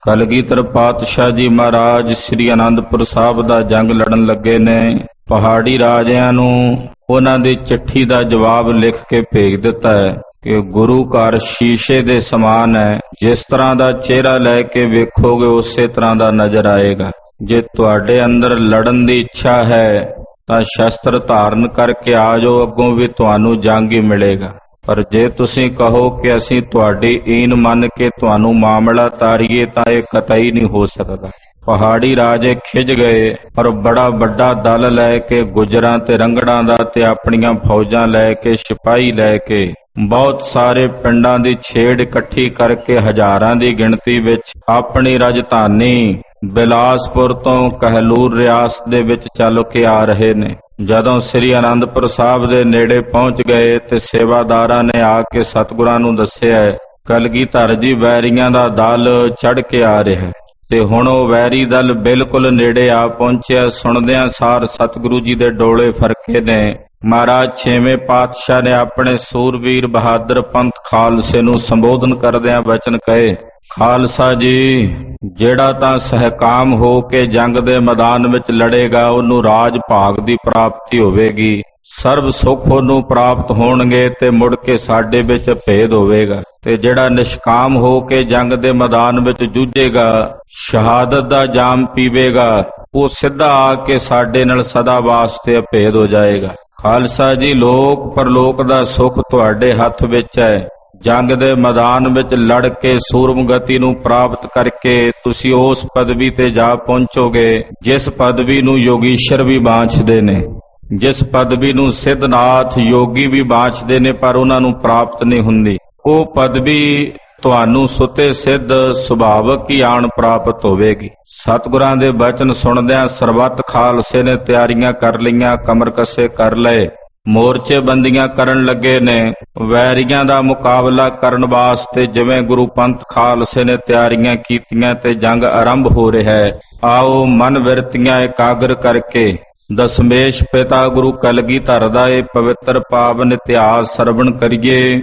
ਕਲਗੀਧਰ ਪਾਤਸ਼ਾਹ ਜੀ ਮਹਾਰਾਜ ਸ੍ਰੀ ਅਨੰਦਪੁਰ ਸਾਹਿਬ ਦਾ ਜੰਗ ਲੜਨ ਲੱਗੇ ਨੇ। ਪਹਾੜੀ ਰਾਜਿਆਂ ਨੂੰ ਉਹਨਾਂ ਦੀ ਚਿੱਠੀ ਦਾ ਜਵਾਬ ਲਿਖ ਕੇ ਭੇਜ ਦਿੱਤਾ ਹੈ ਕਿ ਗੁਰੂ ਘਰ ਸ਼ੀਸ਼ੇ ਦੇ ਸਮਾਨ ਹੈ, ਜਿਸ ਤਰ੍ਹਾਂ ਦਾ ਚਿਹਰਾ ਲੈ ਕੇ ਵੇਖੋਗੇ ਉਸੇ ਤਰ੍ਹਾਂ ਦਾ ਨਜ਼ਰ ਆਏਗਾ। ਜੇ ਤੁਹਾਡੇ ਅੰਦਰ ਲੜਨ ਦੀ ਇੱਛਾ ਹੈ ਤਾਂ ਸ਼ਸਤਰ ਧਾਰਨ ਕਰਕੇ ਆ ਜਾਓ, ਅੱਗੋਂ ਵੀ ਤੁਹਾਨੂੰ ਜੰਗ ਹੀ ਮਿਲੇਗਾ। ਪਰ ਜੇ ਤੁਸੀਂ ਕਹੋ ਕਿ ਅਸੀਂ ਤੁਹਾਡੀ ਈਨ ਮੰਨ ਕੇ ਤੁਹਾਨੂੰ ਮਾਮਲਾ ਤਾਰੀਏ ਤਾਂ ਇਹ ਕਤਈ ਨਹੀਂ ਹੋ ਸਕਦਾ। ਪਹਾੜੀ ਰਾਜੇ ਖਿਝ ਗਏ ਪਰ ਬੜਾ ਵੱਡਾ ਦਲ ਲੈ ਕੇ ਗੁੱਜਰਾਂ ਤੇ ਰੰਗੜਾਂ ਦਾ ਤੇ ਆਪਣੀਆਂ ਫੌਜਾਂ ਲੈ ਕੇ ਸਿਪਾਹੀ ਲੈ ਕੇ ਬਹੁਤ ਸਾਰੇ ਪਿੰਡਾਂ ਦੀ ਛੇੜ ਇਕੱਠੀ ਕਰਕੇ ਹਜ਼ਾਰਾਂ ਦੀ ਗਿਣਤੀ ਵਿੱਚ ਆਪਣੀ ਰਾਜਧਾਨੀ ਬਿਲਾਸਪੁਰ ਤੋਂ ਕਹਿਲੂਰ ਰਿਆਸਤ ਦੇ ਵਿੱਚ ਚੱਲ ਕੇ ਆ ਰਹੇ ਨੇ। ਜਦੋਂ ਸ੍ਰੀ ਅਨੰਦਪੁਰ ਸਾਹਿਬ ਦੇ ਨੇੜੇ ਪਹੁੰਚ ਗਏ ਤੇ ਸੇਵਾਦਾਰਾਂ ਨੇ ਆ ਕੇ ਸਤਿਗੁਰਾਂ ਨੂੰ ਦੱਸਿਆ ਕਲਗੀਧਰ ਜੀ ਵੈਰੀਆਂ ਦਾ ਦਲ ਚੜ ਕੇ ਆ ਰਿਹਾ ਤੇ ਹੁਣ ਉਹ ਵੈਰੀ ਦਲ ਬਿਲਕੁਲ ਨੇੜੇ ਆ ਪਹੁੰਚਿਆ। ਸੁਣਦਿਆਂ ਸਾਰ ਸਤਿਗੁਰੂ ਜੀ ਦੇ ਡੋਲੇ ਫਰਕੇ ਨੇ। ਮਹਾਰਾਜ ਛੇਵੇਂ ਪਾਤਸ਼ਾਹ ਨੇ ਆਪਣੇ ਸੂਰਵੀਰ ਬਹਾਦਰ ਪੰਥ ਖਾਲਸੇ ਨੂੰ ਸੰਬੋਧਨ ਕਰਦਿਆਂ ਵਚਨ ਕਹੇ, ਖਾਲਸਾ ਜੀ, ਜਿਹੜਾ ਤਾਂ ਸਹਿਕਾਮ ਹੋ ਕੇ ਜੰਗ ਦੇ ਮੈਦਾਨ ਵਿੱਚ ਲੜੇਗਾ ਉਹਨੂੰ ਰਾਜ ਭਾਗ ਦੀ ਪ੍ਰਾਪਤੀ ਹੋਵੇਗੀ, ਸਰਬ ਸੁੱਖ ਉਹਨੂੰ ਪ੍ਰਾਪਤ ਹੋਣਗੇ ਤੇ ਮੁੜ ਕੇ ਸਾਡੇ ਵਿੱਚ ਭੇਦ ਹੋਵੇਗਾ। ਤੇ ਜਿਹੜਾ ਨਿਸ਼ਕਾਮ ਹੋ ਕੇ ਜੰਗ ਦੇ ਮੈਦਾਨ ਵਿੱਚ ਜੂਝੇਗਾ, ਸ਼ਹਾਦਤ ਦਾ ਜਾਮ ਪੀਵੇਗਾ, ਉਹ ਸਿੱਧਾ ਆ ਕੇ ਸਾਡੇ ਨਾਲ ਸਦਾ ਵਾਸਤੇ ਅਭੇਦ ਹੋ ਜਾਏਗਾ। ਖਾਲਸਾ ਜੀ, ਲੋਕ ਪਰਲੋਕ ਦਾ ਸੁੱਖ ਤੁਹਾਡੇ ਹੱਥ ਵਿੱਚ ਹੈ। ਜੰਗ ਦੇ ਮੈਦਾਨ ਵਿੱਚ ਲੜ ਕੇ ਸੂਰਮਗਤੀ ਨੂੰ ਪ੍ਰਾਪਤ ਕਰਕੇ ਤੁਸੀਂ ਉਸ ਪਦਵੀ ਤੇ ਜਾ ਪਹੁੰਚੋਗੇ ਜਿਸ ਪਦਵੀ ਨੂੰ ਯੋਗੀਸ਼ਰ ਵੀ ਬਾਂਛਦੇ ਨੇ, ਜਿਸ ਪਦਵੀ ਨੂੰ ਸਿੱਧਨਾਥ ਯੋਗੀ ਵੀ ਬਾਂਛਦੇ ਨੇ, ਪਰ ਉਹਨਾਂ ਨੂੰ ਪ੍ਰਾਪਤ ਨਹੀਂ ਹੁੰਦੀ। ਉਹ ਪਦਵੀ ਤੁਹਾਨੂੰ ਸੁਤੇ ਸਿੱਧ ਸੁਭਾਵਕ ਹੀ ਆਣ ਪ੍ਰਾਪਤ ਹੋਵੇਗੀ। ਸਤਿਗੁਰਾਂ ਦੇ ਬਚਨ ਸੁਣਦਿਆਂ ਸਰਬੱਤ ਖਾਲਸੇ ਨੇ ਤਿਆਰੀਆਂ ਕਰ ਲਈਆਂ, ਕਮਰ ਕੱਸੇ ਕਰ ਲਏ, ਮੋਰਚੇ ਬੰਦੀਆਂ ਕਰਨ ਲੱਗੇ ਨੇ। ਵੈਰੀਆਂ ਦਾ ਮੁਕਾਬਲਾ ਕਰਨ ਵਾਸਤੇ ਜਿਵੇਂ ਗੁਰੂ ਪੰਥ ਖਾਲਸੇ ਨੇ ਤਿਆਰੀਆਂ ਕੀਤੀਆਂ ਤੇ ਜੰਗ ਆਰੰਭ ਹੋ ਰਿਹਾ ਹੈ। ਆਓ ਮਨ ਵਿਰਤੀਆਂ ਇਕਾਗਰ ਕਰਕੇ ਦਸਮੇਸ਼ ਪਿਤਾ ਗੁਰੂ ਕਲਗੀਧਰ ਦਾ ਇਹ ਪਵਿੱਤਰ ਪਾਵਨ ਇਤਿਹਾਸ ਸਰਵਣ ਕਰੀਏ।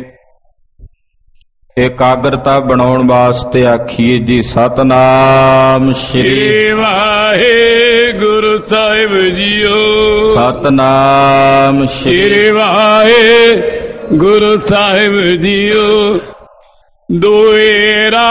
ਇਕਾਗਰਤਾ ਬਣਾਉਣ ਵਾਸਤੇ ਆਖੀਏ ਜੀ, ਸਤਨਾਮ ਸ੍ਰੀ ਵਾਹਿਗੁਰੂ ਸਾਹਿਬ ਜੀਓ, ਸਤਨਾਮ ਸ੍ਰੀ ਵਾਹਿਗੁਰੂ ਸਾਹਿਬ ਜੀਓ। ਦੋਏਰਾ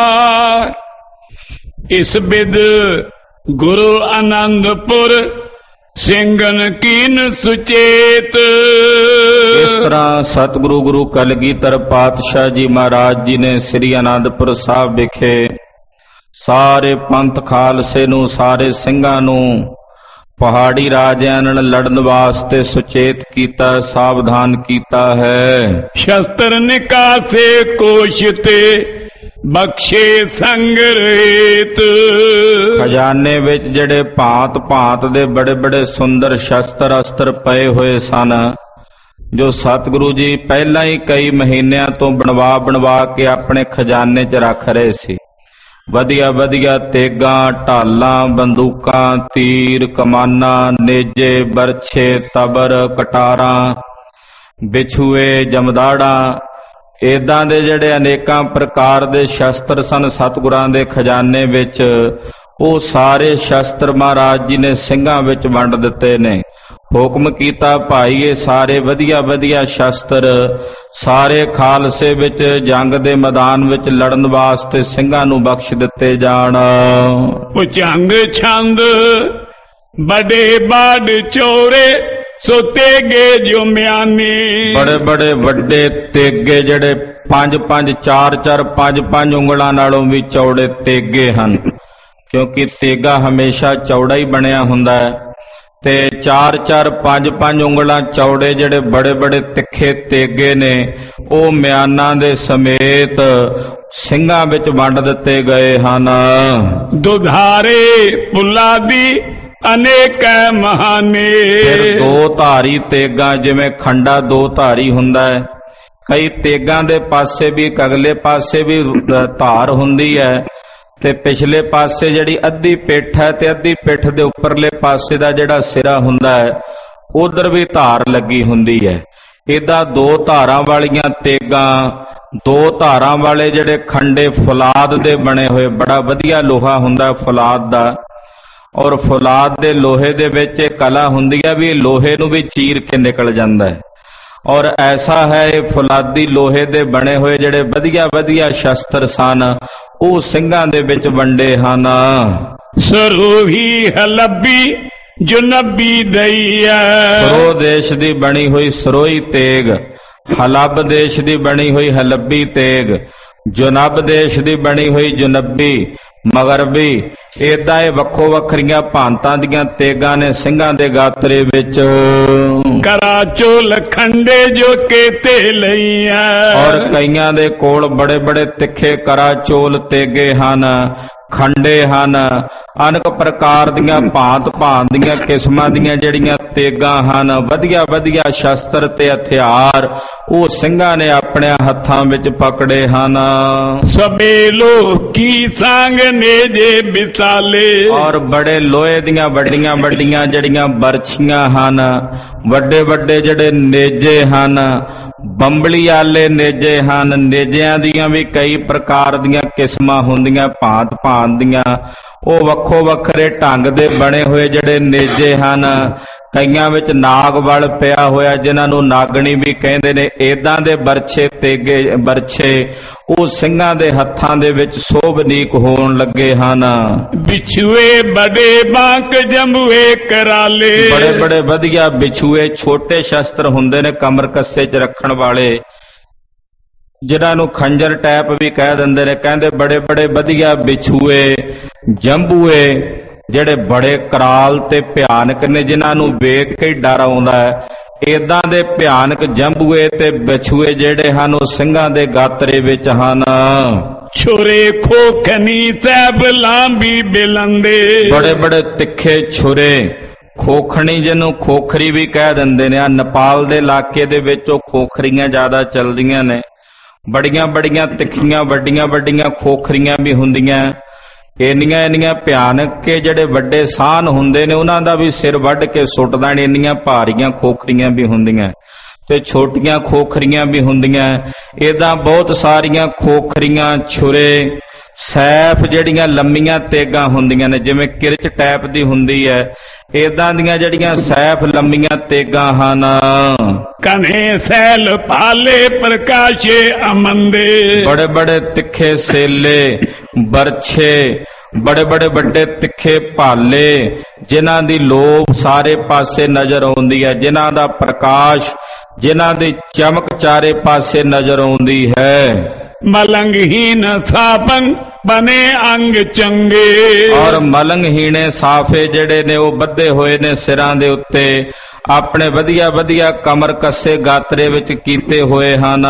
ਇਸ ਬਿਦ ਗੁਰੂ ਆਨੰਦਪੁਰ ਸਿੰਘਨ ਕੀਨ ਸੁਚੇਤ। ਇਸ ਤਰ੍ਹਾਂ ਸਤਿਗੁਰੂ ਗੁਰੂ ਕਲਗੀਧਰ ਪਾਤਸ਼ਾਹ ਜੀ ਮਹਾਰਾਜ ਜੀ ਨੇ ਸ੍ਰੀ ਅਨੰਦਪੁਰ ਸਾਹਿਬ ਵਿਖੇ ਸਾਰੇ ਪੰਥ ਖਾਲਸੇ ਨੂੰ, ਸਾਰੇ ਸਿੰਘਾਂ ਨੂੰ ਪਹਾੜੀ ਰਾਜਿਆਂ ਨਾਲ ਲੜਨ ਵਾਸਤੇ ਸੁਚੇਤ ਕੀਤਾ, ਸਾਵਧਾਨ ਕੀਤਾ ਹੈ। ਸ਼ਸਤਰ ਨਿਕਾਸੇ ਕੋਸ਼ ਤੇ ਬਖਸ਼ੇ ਸੰਗ੍ਰਹਿਤ। ਖਜ਼ਾਨੇ ਵਿੱਚ ਜਿਹੜੇ ਭਾਂਤ ਭਾਂਤ ਦੇ ਬੜੇ ਬੜੇ ਸੁੰਦਰ ਸ਼ਸਤਰ ਅਸਤਰ ਪਏ ਹੋਏ ਸਨ, ਜੋ ਸਤਿਗੁਰੂ ਜੀ ਪਹਿਲਾਂ ਹੀ ਕਈ ਮਹੀਨਿਆਂ ਤੋਂ ਬਣਵਾ ਕੇ ਆਪਣੇ ਖਜ਼ਾਨੇ 'ਚ ਰੱਖ ਰਹੇ ਸੀ। ਵਧੀਆ ਵਧੀਆ ਤੇਗਾਂ, ਢਾਲਾਂ, ਬੰਦੂਕਾਂ, ਤੀਰ, ਕਮਾਨਾਂ, ਨੇਜੇ, ਬਰਛੇ, ਤਬਰ, ਕਟਾਰਾਂ, ਬਿਛੂਏ, ਜਮਦਾੜਾਂ, ਏਦਾਂ ਦੇ ਜਿਹੜੇ ਅਨੇਕਾਂ ਪ੍ਰਕਾਰ ਦੇ ਸ਼ਸਤਰ ਸਨ ਸਤਿਗੁਰਾਂ ਦੇ ਖਜ਼ਾਨੇ ਵਿੱਚ, ਉਹ ਸਾਰੇ ਸ਼ਸਤਰ ਮਹਾਰਾਜ ਜੀ ਨੇ ਸਿੰਘਾਂ ਵਿੱਚ ਵੰਡ ਦਿੱਤੇ ਨੇ। ਹੁਕਮ ਕੀਤਾ, ਭਾਈ ਇਹ ਸਾਰੇ ਵਧੀਆ ਵਧੀਆ ਸ਼ਸਤਰ ਸਾਰੇ ਖਾਲਸੇ ਵਿੱਚ ਜੰਗ ਦੇ ਮੈਦਾਨ ਵਿੱਚ ਲੜਨ ਵਾਸਤੇ ਸਿੰਘਾਂ ਨੂੰ ਬਖਸ਼ ਦਿੱਤੇ ਜਾਣ। ਭੁਜੰਗ ਛੰਦ ਬੜੇ ਬਾੜ ਚੌੜੇ ਸੋ ਤੇਗੇ ਜੋ ਮਿਆਨੀ। ਬੜੇ ਬੜੇ ਵੱਡੇ ਤੇਗੇ ਜਿਹੜੇ 5-5, 4-4, 5-5 ਉਂਗਲਾਂ ਨਾਲੋਂ ਵੀ ਚੌੜੇ ਤੇਗੇ ਹਨ, ਕਿਉਂਕਿ ਤੇਗਾ ਹਮੇਸ਼ਾ ਚੌੜਾ ਹੀ ਬਣਿਆ ਹੁੰਦਾ ਹੈ। ਤੇ 4-4, 5-5 ਉਂਗਲਾਂ ਚੌੜੇ ਜਿਹੜੇ ਬੜੇ ਬੜੇ ਤਿੱਖੇ ਤੇਗੇ ਨੇ, ਉਹ ਮਿਆਨਾਂ ਦੇ ਸਮੇਤ ਸਿੰਘਾਂ ਵਿੱਚ ਵੰਡ ਦਿੱਤੇ ਗਏ ਹਨ। ਦੁਧਾਰੇ ਪੁੱਲਾ ਦੀ ਅਨੇਕ ਮਹਾਨੇ। ਫਿਰ ਦੋ ਧਾਰੀ ਤੇਗਾਂ, ਜਿਵੇਂ ਖੰਡਾ ਦੋ ਧਾਰੀ ਹੁੰਦਾ ਹੈ, ਕਈ ਤੇਗਾਂ ਦੇ ਪਾਸੇ ਵੀ ਅਗਲੇ ਪਾਸੇ ਵੀ ਧਾਰ ਹੁੰਦੀ ਹੈ, ਤੇ ਪਿਛਲੇ ਪਾਸੇ ਜਿਹੜੀ ਅੱਧੀ ਪਿੱਠ ਹੈ ਤੇ ਅੱਧੀ ਪਿੱਠ ਦੇ ਉੱਪਰਲੇ ਪਾਸੇ ਦਾ ਜਿਹੜਾ ਸਿਰਾ ਹੁੰਦਾ ਹੈ, ਉਧਰ ਵੀ ਧਾਰ ਲੱਗੀ ਹੁੰਦੀ ਹੈ। ਇਹਦਾ 2 ਧਾਰਾਂ ਵਾਲੀਆਂ ਤੇਗਾਂ, 2 ਧਾਰਾਂ ਵਾਲੇ ਜਿਹੜੇ ਖੰਡੇ ਫੌਲਾਦ ਦੇ ਬਣੇ ਹੋਏ, ਬੜਾ ਵਧੀਆ ਲੋਹਾ ਹੁੰਦਾ ਫੌਲਾਦ ਦਾ। ਔਰ ਫੌਲਾਦ ਦੇ ਲੋਹੇ ਦੇ ਵਿੱਚ ਇਹ ਕਲਾ ਹੁੰਦੀ ਹੈ ਵੀ ਲੋਹੇ ਨੂੰ ਵੀ ਚੀਰ ਕੇ ਨਿਕਲ ਜਾਂਦਾ ਹੈ। ਔਰ ਐਸਾ ਹੈ ਇਹ ਫੌਲਾਦੀ ਲੋਹੇ ਦੇ ਬਣੇ ਹੋਏ ਜਿਹੜੇ ਵਧੀਆ ਵਧੀਆ ਸ਼ਸਤਰ ਸਨ, ਉਹ ਸਿੰਘਾਂ ਦੇ ਵਿੱਚ ਵੰਡੇ ਹਨ। ਸਰੋਹੀ ਹਲੱਬੀ ਜੁਨਬੀ ਦਈਆ, ਸਰੋ ਦੇਸ਼ ਦੀ ਬਣੀ ਹੋਈ ਸਰੋਈ ਤੇਗ, ਹਲੱਬ ਦੇਸ਼ ਦੀ ਬਣੀ ਹੋਈ ਹਲੱਬੀ ਤੇਗ, ਜੁਨਬ ਦੇਸ਼ ਦੀ ਬਣੀ ਹੋਈ ਜੁਨਬੀ ਮਗਰਬੀ। ਏਦਾਂ ਇਹ ਵੱਖੋ ਵੱਖਰੀਆਂ ਭਾਂਤਾਂ ਦੀਆਂ ਤੇਗਾਂ ਨੇ ਸਿੰਘਾਂ ਦੇ ਗਾਤਰੇ ਵਿੱਚ। ਕਰਾਚੋਲ ਖੰਡੇ ਜੋ ਕੇਤੇ ਲਈਆਂ, ਔਰ ਕਈਆਂ ਦੇ ਕੋਲ ਬੜੇ ਬੜੇ ਤਿੱਖੇ ਕਰਾਚੋਲ ਤੇਗੇ ਹਨ, ਖੰਡੇ ਹਨ, ਅਨੇਕ ਪ੍ਰਕਾਰ ਦੀਆਂ ਭਾਂਤ ਭਾਂਤ ਦੀਆਂ ਕਿਸਮਾਂ ਦੀਆਂ ਜਿਹੜੀਆਂ ਤੇਗਾਂ ਹਨ, ਵਧੀਆ ਵਧੀਆ ਸ਼ਸਤਰ ਤੇ ਹਥਿਆਰ ਉਹ ਸਿੰਘਾਂ ਨੇ ਆਪਣੇ ਹੱਥਾਂ ਵਿੱਚ ਪਕੜੇ ਹਨ। ਸਭੇ ਲੋਕੀ ਸੰਗ ਨੇਜੇ ਵਿਸਾਲੇ, ਔਰ ਬੜੇ ਲੋਹੇ ਦੀਆਂ ਵੱਡੀਆਂ ਵੱਡੀਆਂ ਜਿਹੜੀਆਂ ਬਰਛੀਆਂ ਹਨ, ਵੱਡੇ ਵੱਡੇ ਜਿਹੜੇ ਨੇਜੇ ਹਨ, ਬੰਬਲੀ ਵਾਲੇ ਨੇਜੇ ਹਨ। ਨੇਜਿਆਂ ਦੀਆਂ ਵੀ ਕਈ ਪ੍ਰਕਾਰ ਦੀਆਂ ਕਿਸਮਾਂ ਹੁੰਦੀਆਂ, ਭਾਂਤ ਭਾਂਤ ਦੀਆਂ, ਉਹ ਵੱਖੋ ਵੱਖਰੇ ਢੰਗ ਦੇ ਬਣੇ ਹੋਏ ਜਿਹੜੇ ਨੇਜੇ ਹਨ। ਕਈਆਂ ਵਿੱਚ ਨਾਗ ਵਲ ਪਿਆ ਹੋਇਆ, ਜਿਨ੍ਹਾਂ ਨੂੰ ਨਾਗਣੀ ਵੀ ਕਹਿੰਦੇ ਨੇ। ਏਦਾਂ ਦੇ ਬਰਛੇ ਤੇਗੇ ਬਰਛੇ ਉਹ ਸਿੰਘਾਂ ਦੇ ਹੱਥਾਂ ਦੇ ਵਿੱਚ ਸੋਭਨੀਕ ਹੋਣ ਲੱਗੇ ਹਨ। ਬਿਛੂਏ ਬੜੇ ਬਾਂਕ ਜੰਬੂਏ ਕਰਾਲੇ, ਬੜੇ ਬੜੇ ਵਧੀਆ ਬਿਛੂਏ, ਛੋਟੇ ਸ਼ਸਤਰ ਹੁੰਦੇ ਨੇ ਕਮਰ ਕੱਸੇ 'ਚ ਰੱਖਣ ਵਾਲੇ, ਜਿਨ੍ਹਾਂ ਨੂੰ ਖੰਜਰ ਟੈਪ ਵੀ ਕਹਿ ਦਿੰਦੇ ਨੇ। ਕਹਿੰਦੇ ਬੜੇ ਬੜੇ ਵਧੀਆ ਬਿਛੂਏ ਜੰਬੂਏ ਜਿਹੜੇ ਬੜੇ ਕਰਾਲ ਤੇ ਭਿਆਨਕ ਨੇ, ਜਿਨ੍ਹਾਂ ਨੂੰ ਵੇਖ ਕੇ ਡਰ ਆਉਂਦਾ ਹੈ। ਏਦਾਂ ਦੇ ਭਿਆਨਕ ਜੰਬੂਏ ਤੇ ਬਿਛੂਏ ਜਿਹੜੇ ਹਨ ਉਹ ਸਿੰਘਾਂ ਦੇ ਗਾਤਰੇ ਵਿੱਚ ਹਨ। ਛੁਰੇ ਖੋਖਣੀ ਸਾਹਿਬ ਲਾਂਬੀ ਬਿਲੰਦੇ, ਬੜੇ ਬੜੇ ਤਿੱਖੇ ਛੁਰੇ, ਖੋਖਣੀ ਜਿਹਨੂੰ ਖੋਖਰੀ ਵੀ ਕਹਿ ਦਿੰਦੇ ਨੇ। ਆ ਨੇਪਾਲ ਦੇ ਇਲਾਕੇ ਦੇ ਵਿੱਚ ਉਹ ਖੋਖਰੀਆਂ ਜ਼ਿਆਦਾ ਚੱਲਦੀਆਂ ਨੇ। ਬੜੀਆਂ ਬੜੀਆਂ ਤਿੱਖੀਆਂ ਵੱਡੀਆਂ ਵੱਡੀਆਂ ਖੋਖਰੀਆਂ ਵੀ ਹੁੰਦੀਆਂ। ਇੰਨੀਆਂ ਇੰਨੀਆਂ ਭਿਆਨਕ ਕੇ ਜਿਹੜੇ ਵੱਡੇ ਸਾਹਨ ਹੁੰਦੇ ਨੇ ਉਹਨਾਂ ਦਾ ਵੀ ਸਿਰ ਵੱਢ ਕੇ ਸੁੱਟ ਦੇਣ, ਇੰਨੀਆਂ ਭਾਰੀਆਂ ਖੋਖਰੀਆਂ ਵੀ ਹੁੰਦੀਆਂ ਤੇ ਛੋਟੀਆਂ ਖੋਖਰੀਆਂ ਵੀ ਹੁੰਦੀਆਂ। ਏਦਾਂ ਬਹੁਤ ਸਾਰੀਆਂ ਖੋਖਰੀਆਂ, ਛੁਰੇ, ਸੈਫ ਜਿਹੜੀਆਂ ਲੰਮੀਆਂ ਤੇਗਾਂ ਹੁੰਦੀਆਂ ਨੇ, ਜਿਵੇਂ ਕਿਰਚ ਟੈਪ ਦੀ ਹੁੰਦੀ ਹੈ, ਏਦਾਂ ਦੀਆਂ ਜਿਹੜੀਆਂ ਸੈਫ ਲੰਮੀਆਂ ਤੇਗਾਂ ਹਨ। ਕਨੇ ਸੈਲ ਪਾਲੇ ਪ੍ਰਕਾਸ਼ੇ ਅਮੰਦੇ, ਬੜੇ ਬੜੇ ਤਿੱਖੇ ਸੇਲੇ, ਬਰਛੇ, ਬੜੇ ਬੜੇ ਵੱਡੇ ਤਿੱਖੇ ਭਾਲੇ, ਜਿਨ੍ਹਾਂ ਦੀ ਲੋਭ ਸਾਰੇ ਪਾਸੇ ਨਜ਼ਰ ਆਉਂਦੀ ਹੈ, ਜਿਨ੍ਹਾਂ ਦਾ ਪ੍ਰਕਾਸ਼, ਜਿਨ੍ਹਾਂ ਦੀ ਚਮਕ ਚਾਰੇ ਪਾਸੇ ਨਜ਼ਰ ਆਉਂਦੀ ਹੈ। ਮਲੰਗਹੀਨ ਸਾਬਨ ਬਨੇ ਅੰਗ ਚੰਗੇ, ਔਰ ਮਲੰਗਹੀਣੇ ਸਾਫੇ ਜਿਹੜੇ ਨੇ ਉਹ ਬੱਧੇ ਹੋਏ ਨੇ ਸਿਰਾਂ ਦੇ ਉੱਤੇ, ਆਪਣੇ ਵਧੀਆ ਵਧੀਆ ਕਮਰ ਕੱਸੇ ਗਾਤਰੇ ਵਿੱਚ ਕੀਤੇ ਹੋਏ ਹਨ।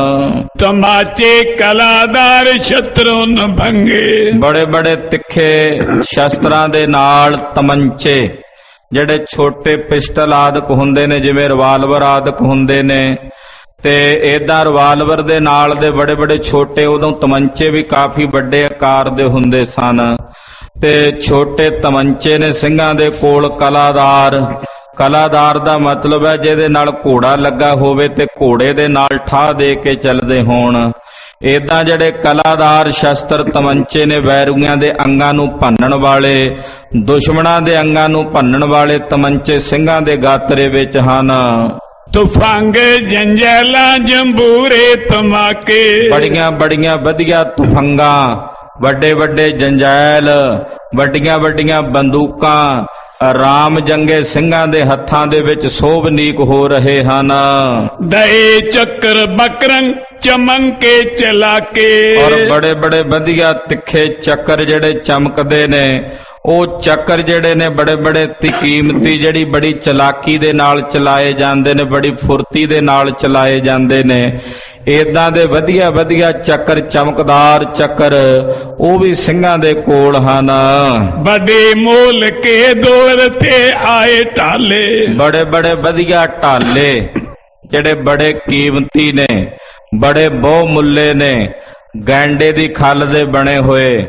ਤਮਾਚੇ ਕਲਾਦਾਰ ਸ਼ਤਰੁਨ ਭੰਗੇ, ਬੜੇ ਬੜੇ ਤਿੱਖੇ ਸ਼ਸਤਰਾਂ ਦੇ ਨਾਲ ਤਮੰਚੇ, ਜਿਹੜੇ ਛੋਟੇ ਪਿਸਟਲ ਆਦਿਕ ਹੁੰਦੇ ਨੇ, ਜਿਵੇਂ ਰਿਵਾਲਵਰ ਆਦਿਕ ਹੁੰਦੇ ਨੇ, ਤੇ ਏਦਾਂ ਰਿਵਾਲਵਰ ਦੇ ਨਾਲ ਦੇ ਬੜੇ ਬੜੇ ਛੋਟੇ, ਉਦੋਂ ਤਮੰਚੇ ਵੀ ਕਾਫੀ ਵੱਡੇ ਆਕਾਰ ਦੇ ਹੁੰਦੇ ਸਨ। ਤੇ ਛੋਟੇ ਤਮੰਚੇ ਨੇ ਸਿੰਘਾਂ ਦੇ ਕੋਲ। ਕਲਾਦਾਰ, ਕਲਾਦਾਰ ਦਾ ਮਤਲਬ ਹੈ ਜਿਹਦੇ ਨਾਲ ਘੋੜਾ ਲੱਗਾ ਹੋਵੇ ਤੇ ਘੋੜੇ ਦੇ ਨਾਲ ਠਾਹ ਦੇ ਕੇ ਚੱਲਦੇ ਹੋਣ। ਏਦਾਂ ਜਿਹੜੇ ਕਲਾਦਾਰ ਸ਼ਸਤਰ ਤਮੰਚੇ ਨੇ, ਵੈਰੀਆਂ ਦੇ ਅੰਗਾਂ ਨੂੰ ਭੰਨਣ ਵਾਲੇ, ਦੁਸ਼ਮਣਾਂ ਦੇ ਅੰਗਾਂ ਨੂੰ ਭੰਨਣ ਵਾਲੇ ਤਮੰਚੇ ਸਿੰਘਾਂ ਦੇ ਗਾਤਰੇ ਵਿੱਚ ਹਨ। ਤੁਫੰਗ ਜੰਜੈਲਾ ਜੰਬੂਰੇ ਤਮਾਕੇ, ਬੜੀਆਂ ਬੜੀਆਂ ਵਧੀਆ ਤੁਫੰਗਾਂ, ਵੱਡੇ ਵੱਡੇ ਜੰਜੈਲ, ਵੱਡੀਆਂ ਵੱਡੀਆਂ ਬੰਦੂਕਾਂ, ਰਾਮ ਜੰਗੇ ਸਿੰਘਾਂ ਦੇ ਹੱਥਾਂ ਦੇ ਵਿੱਚ ਸੋਭਨੀਕ ਹੋ ਰਹੇ ਹਨ। ਦਏ ਚੱਕਰ ਬਕਰੰ ਚਮੰਕੇ ਚਲਾਕੇ, ਔਰ ਬੜੇ ਬੜੇ ਵਧੀਆ ਤਿੱਖੇ ਚੱਕਰ ਜਿਹੜੇ ਚਮਕਦੇ ਨੇ, ਉਹ ਚੱਕਰ ਜਿਹੜੇ ਨੇ ਬੜੇ ਬੜੇ ਕੀਮਤੀ, ਜਿਹੜੀ ਬੜੀ ਚਲਾਕੀ ਦੇ ਨਾਲ ਚਲਾਏ ਜਾਂਦੇ ਨੇ, ਬੜੀ ਫੁਰਤੀ ਦੇ ਨਾਲ ਚਲਾਏ ਜਾਂਦੇ ਨੇ। ਏਦਾਂ ਦੇ ਵਧੀਆ ਵਧੀਆ ਚੱਕਰ, ਚਮਕਦਾਰ ਚੱਕਰ, ਉਹ ਵੀ ਸਿੰਘਾਂ ਦੇ ਕੋਲ ਹਨ। ਬੜੇ ਮੋਲ ਕੇ ਦੌਰ ਤੇ ਆਏ ਢਾਲੇ, ਬੜੇ ਬੜੇ ਵਧੀਆ ਢਾਲੇ ਜਿਹੜੇ ਬੜੇ ਕੀਮਤੀ ਨੇ, ਬੜੇ ਬਹੁ ਮੁੱਲੇ ਨੇ, ਗੈਂਡੇ ਦੀ ਖੱਲ ਦੇ ਬਣੇ ਹੋਏ,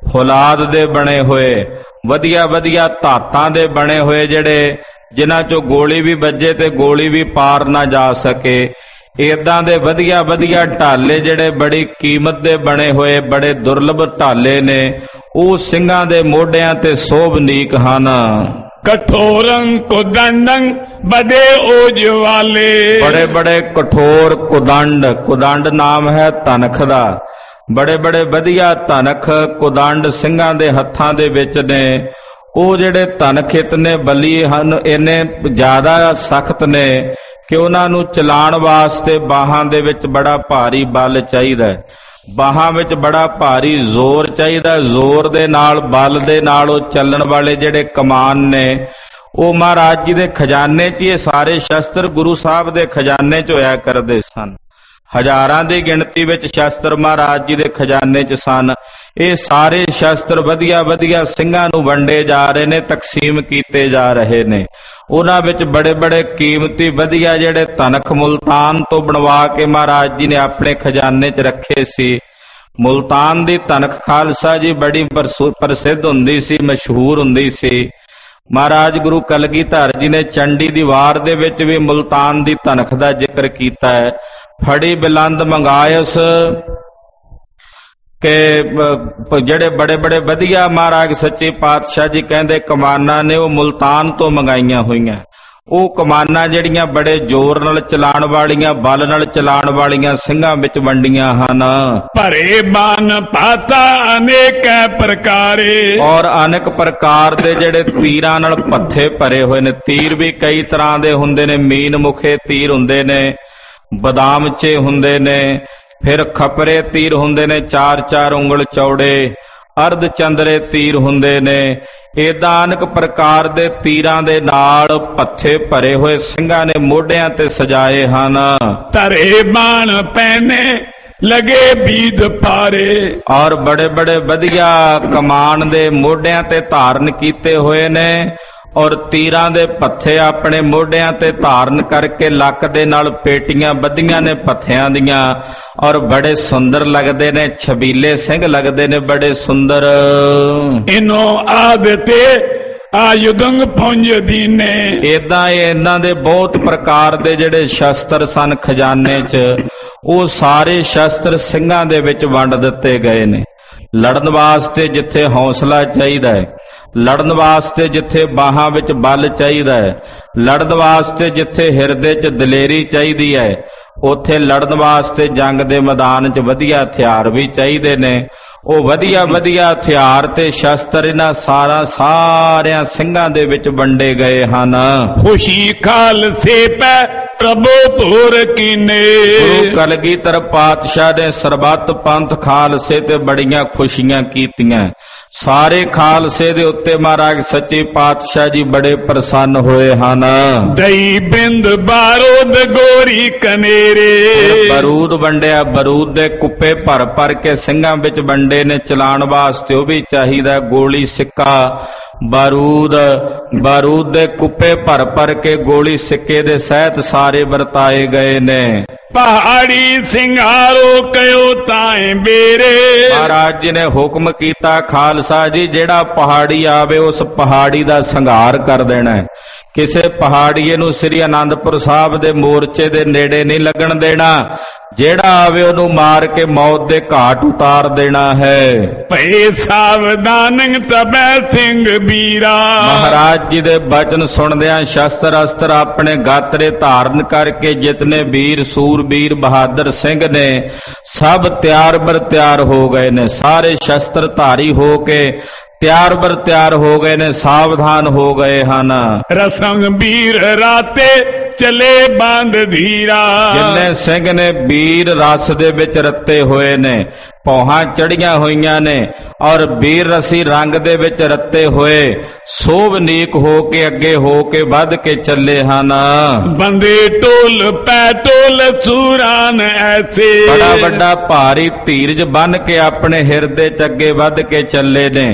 ਫੁਲਾਦ ਦੇ ਬਣੇ ਹੋਏ, ਵਧੀਆ ਵਧੀਆ ਧਾਤਾਂ ਦੇ ਬਣੇ ਹੋਏ, ਜਿਹੜੇ ਜਿਨ੍ਹਾਂ ਚੋਂ ਗੋਲੀ ਵੀ ਵੱਜੇ ਤੇ ਗੋਲੀ ਵੀ ਪਾਰ ਨਾ ਜਾ ਸਕੇ, ਏਦਾਂ ਦੇ ਵਧੀਆ ਵਧੀਆ ਢਾਲੇ ਜਿਹੜੇ ਬੜੀ ਕੀਮਤ ਦੇ ਬਣੇ ਹੋਏ, ਬੜੇ ਦੁਰਲਭ ਢਾਲੇ ਨੇ, ਉਹ ਸਿੰਘਾਂ ਦੇ ਮੋਢਿਆਂ ਤੇ ਸੋਭਨੀਕ ਹਨ। कठोरं कुदंडं बड़े ओज वाले, बड़े बड़े कठोर कुदंड, कुदंड नाम है तनख दा, बड़े बड़े वधिया तनख कुदंड ਸਿੰਘਾਂ ਦੇ ਹੱਥਾਂ ਦੇ ਵਿੱਚ ਨੇ। ਉਹ ਜਿਹੜੇ ਤਨਖ ਇਤਨੇ ਬਲੀ ਹਨ, ਇਹਨੇ ਜ਼ਿਆਦਾ ਸਖਤ ਨੇ ਕਿ ਉਹਨਾਂ ਨੂੰ ਚਲਾਉਣ ਵਾਸਤੇ ਬਾਹਾਂ ਦੇ ਵਿੱਚ ਬੜਾ ਭਾਰੀ ਬਲ ਚਾਹੀਦਾ ਹੈ, ਬਾਹਾਂ ਵਿੱਚ ਬੜਾ ਭਾਰੀ ਜ਼ੋਰ ਚਾਹੀਦਾ। ਜ਼ੋਰ ਦੇ ਨਾਲ, ਬਲ ਦੇ ਨਾਲ ਉਹ ਚੱਲਣ ਵਾਲੇ ਜਿਹੜੇ ਕਮਾਨ ਨੇ, ਉਹ ਮਹਾਰਾਜ ਜੀ ਦੇ ਖਜ਼ਾਨੇ 'ਚ ਇਹ ਸਾਰੇ ਸ਼ਸਤਰ ਗੁਰੂ ਸਾਹਿਬ ਦੇ ਖਜ਼ਾਨੇ 'ਚ ਹੋਇਆ ਕਰਦੇ ਸਨ। ਹਜ਼ਾਰਾਂ ਦੀ ਗਿਣਤੀ ਵਿੱਚ ਸ਼ਸਤਰ ਮਹਾਰਾਜ ਜੀ ਦੇ ਖਜ਼ਾਨੇ 'ਚ ਸਨ। ਇਹ ਸਾਰੇ ਸ਼ਸਤਰ ਵਧੀਆ ਵਧੀਆ ਸਿੰਘਾਂ ਨੂੰ ਵੰਡੇ ਜਾ ਰਹੇ ਨੇ, ਤਕਸੀਮ ਕੀਤੇ ਜਾ ਰਹੇ ਨੇ। ਉਹਨਾਂ ਵਿੱਚ ਬੜੇ ਬੜੇ ਕੀਮਤੀ ਵਧੀਆ ਜਿਹੜੇ ਤਨਖ ਮੁਲਤਾਨ ਤੋਂ ਬਣਵਾ ਕੇ ਮਹਾਰਾਜ ਜੀ ਨੇ ਆਪਣੇ ਖਜ਼ਾਨੇ 'ਚ ਰੱਖੇ ਸੀ। ਮੁਲਤਾਨ ਦੀ ਤਨਖ ਖਾਲਸਾ ਜੀ ਬੜੀ ਪ੍ਰਸਿੱਧ ਹੁੰਦੀ ਸੀ, ਮਸ਼ਹੂਰ ਹੁੰਦੀ ਸੀ। ਮਹਾਰਾਜ ਗੁਰੂ ਕਲਗੀਧਰ ਜੀ ਨੇ ਚੰਡੀ ਦੀ ਵਾਰ ਦੇ ਵਿੱਚ ਵੀ ਮੁਲਤਾਨ ਦੀ ਤਨਖ ਦਾ ਜ਼ਿਕਰ ਕੀਤਾ ਹੈ। ਫੜੀ ਬਿਲੰਦ ਮੰਗਾਇਸ ਕਿ ਜਿਹੜੇ ਬੜੇ ਬੜੇ ਵਧੀਆ ਮਹਾਰਾਜ ਸੱਚੇ ਪਾਤਸ਼ਾਹ ਜੀ ਕਹਿੰਦੇ ਕਮਾਨਾਂ ਨੇ, ਉਹ ਮੁਲਤਾਨ ਤੋਂ ਮੰਗਾਈਆਂ ਹੋਈਆਂ। ਉਹ ਕਮਾਨਾਂ ਜਿਹੜੀਆਂ ਬੜੇ ਜ਼ੋਰ ਨਾਲ ਚਲਾਉਣ ਵਾਲੀਆਂ, ਬਲ ਨਾਲ ਚਲਾਉਣ ਵਾਲੀਆਂ ਸਿੰਘਾਂ ਵਿੱਚ ਵੰਡੀਆਂ ਹਨ। ਭਰੇ ਬਾਨ ਪਾਤਾ ਅਨੇਕ ਪ੍ਰਕਾਰੇ, ਔਰ ਅਨੇਕ ਪ੍ਰਕਾਰ ਦੇ ਜਿਹੜੇ ਤੀਰਾਂ ਨਾਲ ਪੱਥੇ ਭਰੇ ਹੋਏ ਨੇ। ਤੀਰ ਵੀ ਕਈ ਤਰ੍ਹਾਂ ਦੇ ਹੁੰਦੇ ਨੇ, ਮੀਨ ਮੁਖੇ ਤੀਰ ਹੁੰਦੇ ਨੇ, ਬਦਾਮਚੇ ਹੁੰਦੇ ਨੇ, ਫਿਰ ਖਪਰੇ ਤੀਰ ਹੁੰਦੇ ਨੇ 4-4 ਉਂਗਲ ਚੌੜੇ, ਅਰਧ ਚੰਦਰੇ ਤੀਰ ਹੁੰਦੇ ਨੇ। ਏਦਾਂ ਅਨੇਕ ਪ੍ਰਕਾਰ ਦੇ ਤੀਰਾਂ ਦੇ ਨਾਲ ਪੱਥੇ ਭਰੇ ਹੋਏ ਸਿੰਘਾਂ ਨੇ ਮੋਢਿਆਂ ਤੇ ਸਜਾਏ ਹਨ। ਧਰੇ ਬਾਣ ਪਹਿਨੇ ਲਗੇ ਬੀਦ ਪਾਰੇ, ਔਰ ਬੜੇ ਬੜੇ ਵਧੀਆ ਕਮਾਨ ਦੇ ਮੋਢਿਆਂ ਤੇ ਧਾਰਨ ਕੀਤੇ ਹੋਏ ਨੇ, ਔਰ ਤੀਰਾਂ ਦੇ ਪੱਥੇ ਆਪਣੇ ਮੋਢਿਆਂ ਤੇ ਧਾਰਨ ਕਰਕੇ ਲੱਕ ਦੇ ਨਾਲ ਪੇਟੀਆਂ ਬੱਧੀਆਂ ਨੇ ਪੱਥਿਆਂ ਦੀਆਂ, ਔਰ ਬੜੇ ਸੁੰਦਰ ਲੱਗਦੇ ਨੇ, ਛਬੀਲੇ ਸਿੰਘ ਲੱਗਦੇ ਨੇ, ਬੜੇ ਸੁੰਦਰ। ਇਨੋ ਆਦਤੇ ਆਯੁਧੰਗ ਪੁੰਜ ਦੀਨੇ, ਏਦਾਂ ਇਹਨਾਂ ਦੇ ਬਹੁਤ ਪ੍ਰਕਾਰ ਦੇ ਜਿਹੜੇ ਸ਼ਸਤਰ ਸਨ ਖਜ਼ਾਨੇ 'ਚ, ਉਹ ਸਾਰੇ ਸ਼ਸਤਰ ਸਿੰਘਾਂ ਦੇ ਵਿੱਚ ਵੰਡ ਦਿੱਤੇ ਗਏ ਨੇ। ਲੜਨ ਵਾਸਤੇ ਜਿੱਥੇ ਹੌਸਲਾ ਚਾਹੀਦਾ ਹੈ, ਲੜਨ ਵਾਸਤੇ ਜਿੱਥੇ ਬਾਹਾਂ ਵਿੱਚ ਬਲ ਚਾਹੀਦਾ ਹੈ, ਲੜਨ ਵਾਸਤੇ ਜਿੱਥੇ ਹਿਰਦੇ 'ਚ ਦਲੇਰੀ ਚਾਹੀਦੀ ਹੈ, ਉੱਥੇ ਲੜਨ ਵਾਸਤੇ ਜੰਗ ਦੇ ਮੈਦਾਨ 'ਚ ਵਧੀਆ ਹਥਿਆਰ ਵੀ ਚਾਹੀਦੇ ਨੇ। ਉਹ ਵਧੀਆ ਵਧੀਆ ਹਥਿਆਰ ਤੇ ਸ਼ਸਤਰ ਇਹਨਾਂ ਸਾਰਿਆਂ ਸਿੰਘਾਂ ਦੇ ਵਿੱਚ ਵੰਡੇ ਗਏ ਹਨ। ਖੁਸ਼ੀ ਖਾਲਸੇ ਪੈ ਪ੍ਰਭੂ ਭੂਰ ਕੀਨੇ, ਗੁਰੂ ਕਲਗੀਧਰ ਪਾਤਸ਼ਾਹ ਨੇ ਸਰਬੱਤ ਪੰਥ ਖਾਲਸੇ ਤੇ ਬੜੀਆਂ ਖੁਸ਼ੀਆਂ ਕੀਤੀਆਂ। ਸਾਰੇ ਖਾਲਸੇ ਦੇ ਉੱਤੇ ਮਹਾਰਾਜ ਸੱਚੇ ਪਾਤਸ਼ਾਹ ਜੀ ਬੜੇ ਪ੍ਰਸੰਨ ਹੋਏ ਹਨ। ਦਈ ਬਿੰਦ ਬਾਰੂਦ ਗੋਰੀ ਕਨੇਰੇ, ਬਰੂਦ ਵੰਡਿਆ, ਬਰੂਦ ਦੇ ਕੁੱਪੇ ਭਰ ਭਰ ਕੇ ਸਿੰਘਾਂ ਵਿੱਚ ਵੰਡੇ ਨੇ। ਚਲਾਉਣ ਵਾਸਤੇ ਉਹ ਵੀ ਚਾਹੀਦਾ, ਗੋਲੀ ਸਿੱਕਾ, ਬਾਰੂਦ ਦੇ ਕੁੱਪੇ ਭਰ ਭਰ ਕੇ ਗੋਲੀ ਸਿੱਕੇ ਦੇ ਸਹਿਤ ਸਾਰੇ ਵਰਤਾਏ ਗਏ ਨੇ। ਪਹਾੜੀ ਸਿੰਘਾਰੋ ਕਯੋ ਤਾਏ ਬੇਰੇ, ਮਹਾਰਾਜ ਜੀ ਨੇ ਹੁਕਮ ਕੀਤਾ ਖਾਲਸਾ ਜੀ ਜਿਹੜਾ ਪਹਾੜੀ ਆਵੇ ਉਸ ਪਹਾੜੀ ਦਾ ਸੰਘਾਰ ਕਰ ਦੇਣਾ ਹੈ। ਕਿਸੇ ਪਹਾੜੀਏ ਨੂੰ ਸ੍ਰੀ ਅਨੰਦਪੁਰ ਸਾਹਿਬ ਦੇ ਮੋਰਚੇ ਦੇ ਨੇੜੇ ਨਹੀਂ ਲੱਗਣ ਦੇਣਾ। ਜਿਹੜਾ ਆਵੇ ਉਹਨੂੰ ਮਾਰ ਕੇ ਮੌਤ ਦੇ ਘਾਟ ਉਤਾਰ ਦੇਣਾ ਹੈ। ਭਏ ਸਾਵਧਾਨ ਤਬੈ ਸਿੰਘ ਬੀਰਾ, ਮਹਾਰਾਜ ਜੀ ਦੇ ਬਚਨ ਸੁਣਦਿਆਂ ਸ਼ਸਤਰ ਅਸਤਰ ਆਪਣੇ ਗਾਤਰੇ ਧਾਰਨ ਕਰਕੇ ਜਿਤਨੇ ਵੀਰ ਸੂਰਬੀਰ ਬਹਾਦਰ ਸਿੰਘ ਨੇ ਸਭ ਤਿਆਰ ਬਰ ਤਿਆਰ ਹੋ ਗਏ ਨੇ। ਸਾਰੇ ਸ਼ਸਤਰ ਧਾਰੀ ਹੋ ਕੇ ਤਿਆਰ ਬਰ ਤਿਆਰ ਹੋ ਗਏ ਨੇ, ਸਾਵਧਾਨ ਹੋ ਗਏ ਹਨ। ਰਸੰਗ ਵੀਰ ਰਾਤੇ ਚਲੇ ਬੰਦ ਧੀਰਾ, ਜਿੰਨੇ ਸਿੰਘ ਨੇ ਵੀਰ ਰਸ ਦੇ ਵਿੱਚ ਰੱਤੇ ਹੋਏ ਨੇ, ਪੌਹਾਂ ਚੜੀਆਂ ਹੋਈਆਂ ਨੇ, ਔਰ ਵੀਰ ਰਸੀ ਰੰਗ ਦੇ ਵਿੱਚ ਰੱਤੇ ਹੋਏ ਸੋਭਨੀਕ ਹੋ ਕੇ ਅੱਗੇ ਹੋ ਕੇ ਵੱਧ ਕੇ ਚੱਲੇ ਹਨ। ਬੰਦੇ ਟੋਲ ਪੈ ਟੋਲ ਸੂਰਾਨ ਐਸੇ, ਬੜਾ ਵੱਡਾ ਭਾਰੀ ਧੀਰਜ ਬੰਨ ਕੇ ਆਪਣੇ ਹਿਰਦੇ ਚ ਅੱਗੇ ਵੱਧ ਕੇ ਚੱਲੇ ਨੇ।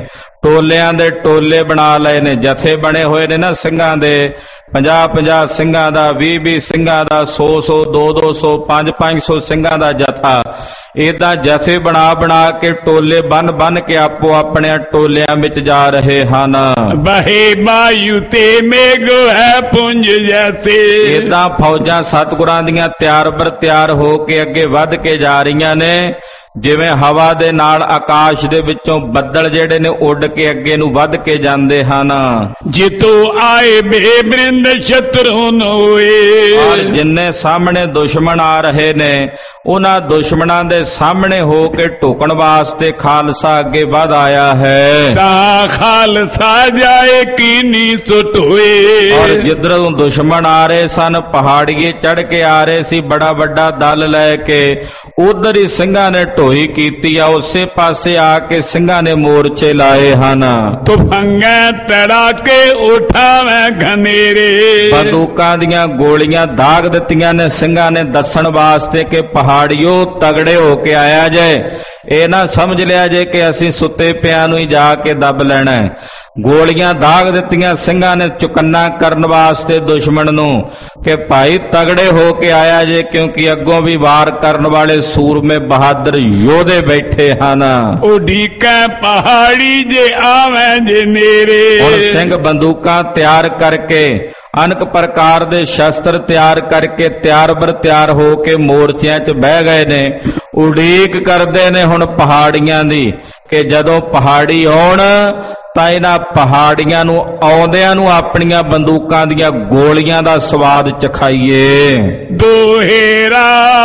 ਟੋਲਿਆਂ ਦੇ ਟੋਲੇ ਬਣਾ ਲਏ ਨੇ, ਜਥੇ ਬਣੇ ਹੋਏ ਨੇ ਨਾ ਸਿੰਘਾਂ ਦੇ, 50-50 ਸਿੰਘਾਂ ਦਾ, 20-20 ਸਿੰਘਾਂ ਦਾ, 100-100 200-200 500-500 ਸਿੰਘਾਂ ਦਾ ਜਥਾ। ਏਦਾਂ ਜਥੇ ਬਣਾ ਬਣਾ ਕੇ ਟੋਲੇ ਬੰਨ ਕੇ ਆਪੋ ਆਪਣੇ ਟੋਲਿਆਂ ਵਿੱਚ ਜਾ ਰਹੇ ਹਨ। ਬਹੇ ਵਾਯੂ ਤੇ ਮੇਘ ਹੈ ਪੁੰਜ ਜੈਸੇ। ਏਦਾਂ ਫੌਜਾਂ ਸਤਿਗੁਰਾਂ ਦੀਆਂ ਤਿਆਰ ਬਰ ਤਿਆਰ ਹੋ ਕੇ ਅੱਗੇ ਵੱਧ ਕੇ ਜਾ ਰਹੀਆਂ ਨੇ, ਜਿਵੇਂ ਹਵਾ ਦੇ ਨਾਲ ਆਕਾਸ਼ ਦੇ ਵਿੱਚੋਂ ਬੱਦਲ ਜਿਹੜੇ ਨੇ ਉੱਡ ਕੇ ਅੱਗੇ ਨੂੰ ਵੱਧ ਕੇ ਜਾਂਦੇ ਹਨ। ਜਿਤੋ ਆਏ ਬੇਬਰਿੰਦ ਸ਼ਤਰੂ ਹੋਏ। ਔਰ ਜਿੰਨੇ ਸਾਹਮਣੇ ਦੁਸ਼ਮਣ ਆ ਰਹੇ ਨੇ, ਉਹਨਾਂ ਦੁਸ਼ਮਣਾਂ ਦੇ ਸਾਹਮਣੇ ਹੋ ਕੇ ਢੁਕਣ ਵਾਸਤੇ ਖਾਲਸਾ ਅੱਗੇ ਵਧ ਆਇਆ ਹੈ। ਤਾਂ ਖਾਲਸਾ ਜਾਏ ਕੀਨੀ ਸੁਟ ਹੋਏ। ਔਰ ਜਿੱਧਰੋਂ ਦੁਸ਼ਮਣ ਆ ਰਹੇ ਸਨ, ਪਹਾੜੀਏ ਚੜ ਕੇ ਆ ਰਹੇ ਸੀ ਬੜਾ ਵੱਡਾ ਦਲ ਲੈ ਕੇ, ਉਧਰ ਹੀ ਸਿੰਘਾਂ ਨੇ ਢੋਈ ਕੀਤੀ ਆ, ਉਸੇ ਪਾਸੇ ਆ ਕੇ ਸਿੰਘਾਂ ਨੇ ਮੋਰਚੇ ਲਾਏ ਹਨ। ਤੁਫੰਗਾ ਤੜਾ ਕੇ ਉਠਾਵੇਂ ਘਨੇਰੇ। ਬੰਦੂਕਾਂ ਦੀਆਂ ਗੋਲੀਆਂ ਦਾਗ ਦਿੱਤੀਆਂ ਨੇ ਸਿੰਘਾਂ ਨੇ ਦੱਸਣ ਵਾਸਤੇ ਕਿ ਪਹਾੜੀਓ ਤਗੜੇ ਹੋ ਕੇ ਆਇਆ ਜੇ, ਇਹ ਨਾ ਸਮਝ ਲਿਆ ਜੇ ਕਿ ਅਸੀਂ ਸੁੱਤੇ ਪਿਆਂ ਨੂੰ ਹੀ ਜਾ ਕੇ ਦੱਬ ਲੈਣਾ ਹੈ। ਗੋਲੀਆਂ ਦਾਗ ਦਿੱਤੀਆਂ ਸਿੰਘਾਂ ਨੇ ਚੁਕੰਨਾ ਕਰਨ ਵਾਸਤੇ ਦੁਸ਼ਮਣ ਨੂੰ ਕਿ ਭਾਈ ਤਗੜੇ ਹੋ ਕੇ ਆਇਆ ਜੇ, ਕਿਉਂਕਿ ਅੱਗੋਂ ਵੀ ਵਾਰ ਕਰਨ ਵਾਲੇ ਸੂਰਮੇ ਬਹਾਦਰ ਯੋਧੇ ਬੈਠੇ ਹਨ। ਉਡੀਕਾ ਪਹਾੜੀ ਜੇ ਆਵੇਂ ਜੇ ਨੇਰੇ। ਹੁਣ ਸਿੰਘ ਬੰਦੂਕਾਂ ਤਿਆਰ ਕਰਕੇ, ਅਨੇਕ ਪ੍ਰਕਾਰ ਦੇ ਸ਼ਸਤਰ ਤਿਆਰ ਕਰਕੇ ਤਿਆਰ ਬਰ ਤਿਆਰ ਹੋ ਕੇ ਮੋਰਚਿਆਂ 'ਚ ਬਹਿ ਗਏ ਨੇ। ਉਡੀਕ ਕਰਦੇ ਨੇ ਹੁਣ ਪਹਾੜੀਆਂ ਦੀ ਕਿ ਜਦੋਂ ਪਹਾੜੀ ਆਉਣ ਤਾਂ ਇਹਨਾਂ ਪਹਾੜੀਆਂ ਨੂੰ ਆਉਂਦਿਆਂ ਨੂੰ ਆਪਣੀਆਂ ਬੰਦੂਕਾਂ ਦੀਆਂ ਗੋਲੀਆਂ ਦਾ ਸਵਾਦ ਚਖਾਈਏ। ਦੋਹੇਰਾ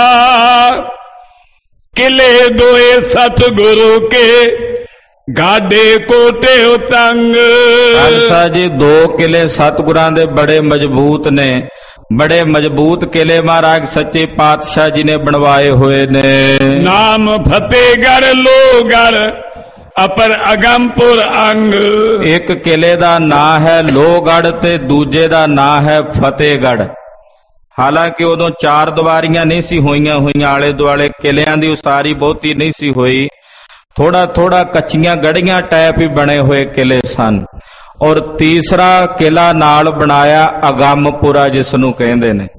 ਕਿਲੇ ਦੋਏ ਸਤਿਗੁਰੂ ਕੇ ਗਾਡੇ ਕੋਟੇ ਉਤੰਗ। ਖਾਲਸਾ ਜੀ, 2 ਕਿਲੇ ਸਤਿਗੁਰਾਂ ਦੇ ਬੜੇ ਮਜ਼ਬੂਤ ਨੇ, ਬੜੇ ਮਜ਼ਬੂਤ ਕਿਲੇ ਮਹਾਰਾਜ ਸੱਚੇ ਪਾਤਸ਼ਾਹ ਜੀ ਨੇ ਬਣਵਾਏ ਹੋਏ ਨੇ। ਨਾਮ ਫਤਿਹਗੜ੍ਹ ਲੋਹਗੜ੍ਹ ਅਪਰ ਅਗੰਮਪੁਰ ਅੰਗ। ਇੱਕ ਕਿਲੇ ਦਾ ਨਾਂ ਹੈ ਲੋਹਗੜ੍ਹ ਤੇ ਦੂਜੇ ਦਾ ਨਾਂ ਹੈ ਫਤਿਹਗੜ੍ਹ। ਹਾਲਾਂਕਿ ਉਦੋਂ 4 ਦੀਵਾਰੀਆਂ ਨਹੀਂ ਸੀ ਹੋਈਆਂ ਆਲੇ ਦੁਆਲੇ ਕਿਲਿਆਂ ਦੀ ਉਸਾਰੀ ਬਹੁਤੀ ਨਹੀਂ ਸੀ ਹੋਈ, ਥੋੜਾ ਕੱਚੀਆਂ ਗੜੀਆਂ ਟਾਈਪ ਹੀ ਬਣੇ ਹੋਏ ਕਿਲੇ ਸਨ। ਔਰ ਤੀਸਰਾ ਕਿਲਾ ਨਾਲ ਬਣਾਇਆ ਅਗੰਮਪੁਰਾ, ਜਿਸ ਨੂੰ ਕਹਿੰਦੇ ਨੇ,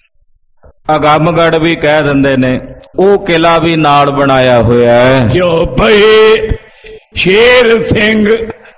ਅਗੰਮਗੜ੍ਹ ਵੀ ਕਹਿ ਦਿੰਦੇ ਨੇ, ਉਹ ਕਿਲਾ ਵੀ ਨਾਲ ਬਣਾਇਆ ਹੋਇਆ ਹੈ। ਜੋ ਭਏ ਸ਼ੇਰ ਸਿੰਘ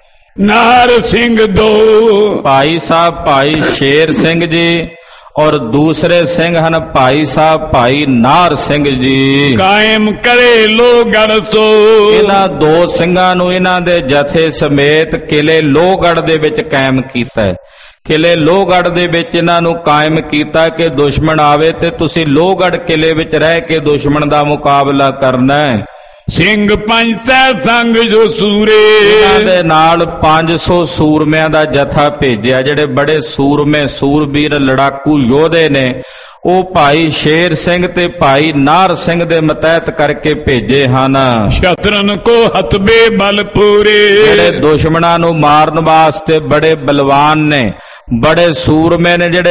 ਨਾਰ ਸਿੰਘ ਦੋ। ਭਾਈ ਸਾਹਿਬ ਭਾਈ ਸ਼ੇਰ ਸਿੰਘ ਜੀ ਔਰ ਦੂਸਰੇ ਸਿੰਘ ਹਨ ਭਾਈ ਸਾਹਿਬ ਭਾਈ ਨਾਰ ਸਿੰਘ ਜੀ। ਕਾਇਮ ਕਰੇ ਲੋਹਗੜ੍ਹ ਸੋ। ਇਹਨਾਂ 2 ਸਿੰਘਾਂ ਨੂੰ ਇਹਨਾਂ ਦੇ ਜਥੇ ਸਮੇਤ ਕਿਲੇ ਲੋਹਗੜ੍ਹ ਦੇ ਵਿੱਚ ਕਾਇਮ ਕੀਤਾ ਹੈ। ਕਿਲੇ ਲੋਹਗੜ੍ਹ ਦੇ ਵਿੱਚ ਇਹਨਾਂ ਨੂੰ ਕਾਇਮ ਕੀਤਾ ਕਿ ਦੁਸ਼ਮਣ ਆਵੇ ਤੇ ਤੁਸੀਂ ਲੋਹਗੜ੍ਹ ਕਿਲੇ ਵਿੱਚ ਰਹਿ ਕੇ ਦੁਸ਼ਮਣ ਦਾ ਮੁਕਾਬਲਾ ਕਰਨਾ ਹੈ। ਸਿੰਘ 500 ਸੰਗ ਜੋ ਸੂਰੇ। ਇਹਨਾਂ ਦੇ ਨਾਲ 500 ਸੂਰਮਿਆਂ ਦਾ ਜਥਾ ਭੇਜਿਆ, ਜਿਹੜੇ ਬੜੇ ਸੂਰਮੇ ਸੂਰਬੀਰ ਲੜਾਕੂ ਯੋਧੇ ਨੇ, ਉਹ ਭਾਈ ਸ਼ੇਰ ਸਿੰਘ ਤੇ ਭਾਈ ਨਾਰ ਸਿੰਘ ਦੇ ਮਤਹਿਤ ਕਰਕੇ ਭੇਜੇ ਹਨ। ਸ਼ਤਰਨ ਕੋ ਹਤਬੇ ਬਲ ਪੂਰੇ। ਜਿਹੜੇ ਦੁਸ਼ਮਣਾਂ ਨੂੰ ਮਾਰਨ ਵਾਸਤੇ ਬੜੇ ਬਲਵਾਨ ਨੇ, ਬੜੇ ਸੂਰਮੇ ਨੇ, ਜਿਹੜੇ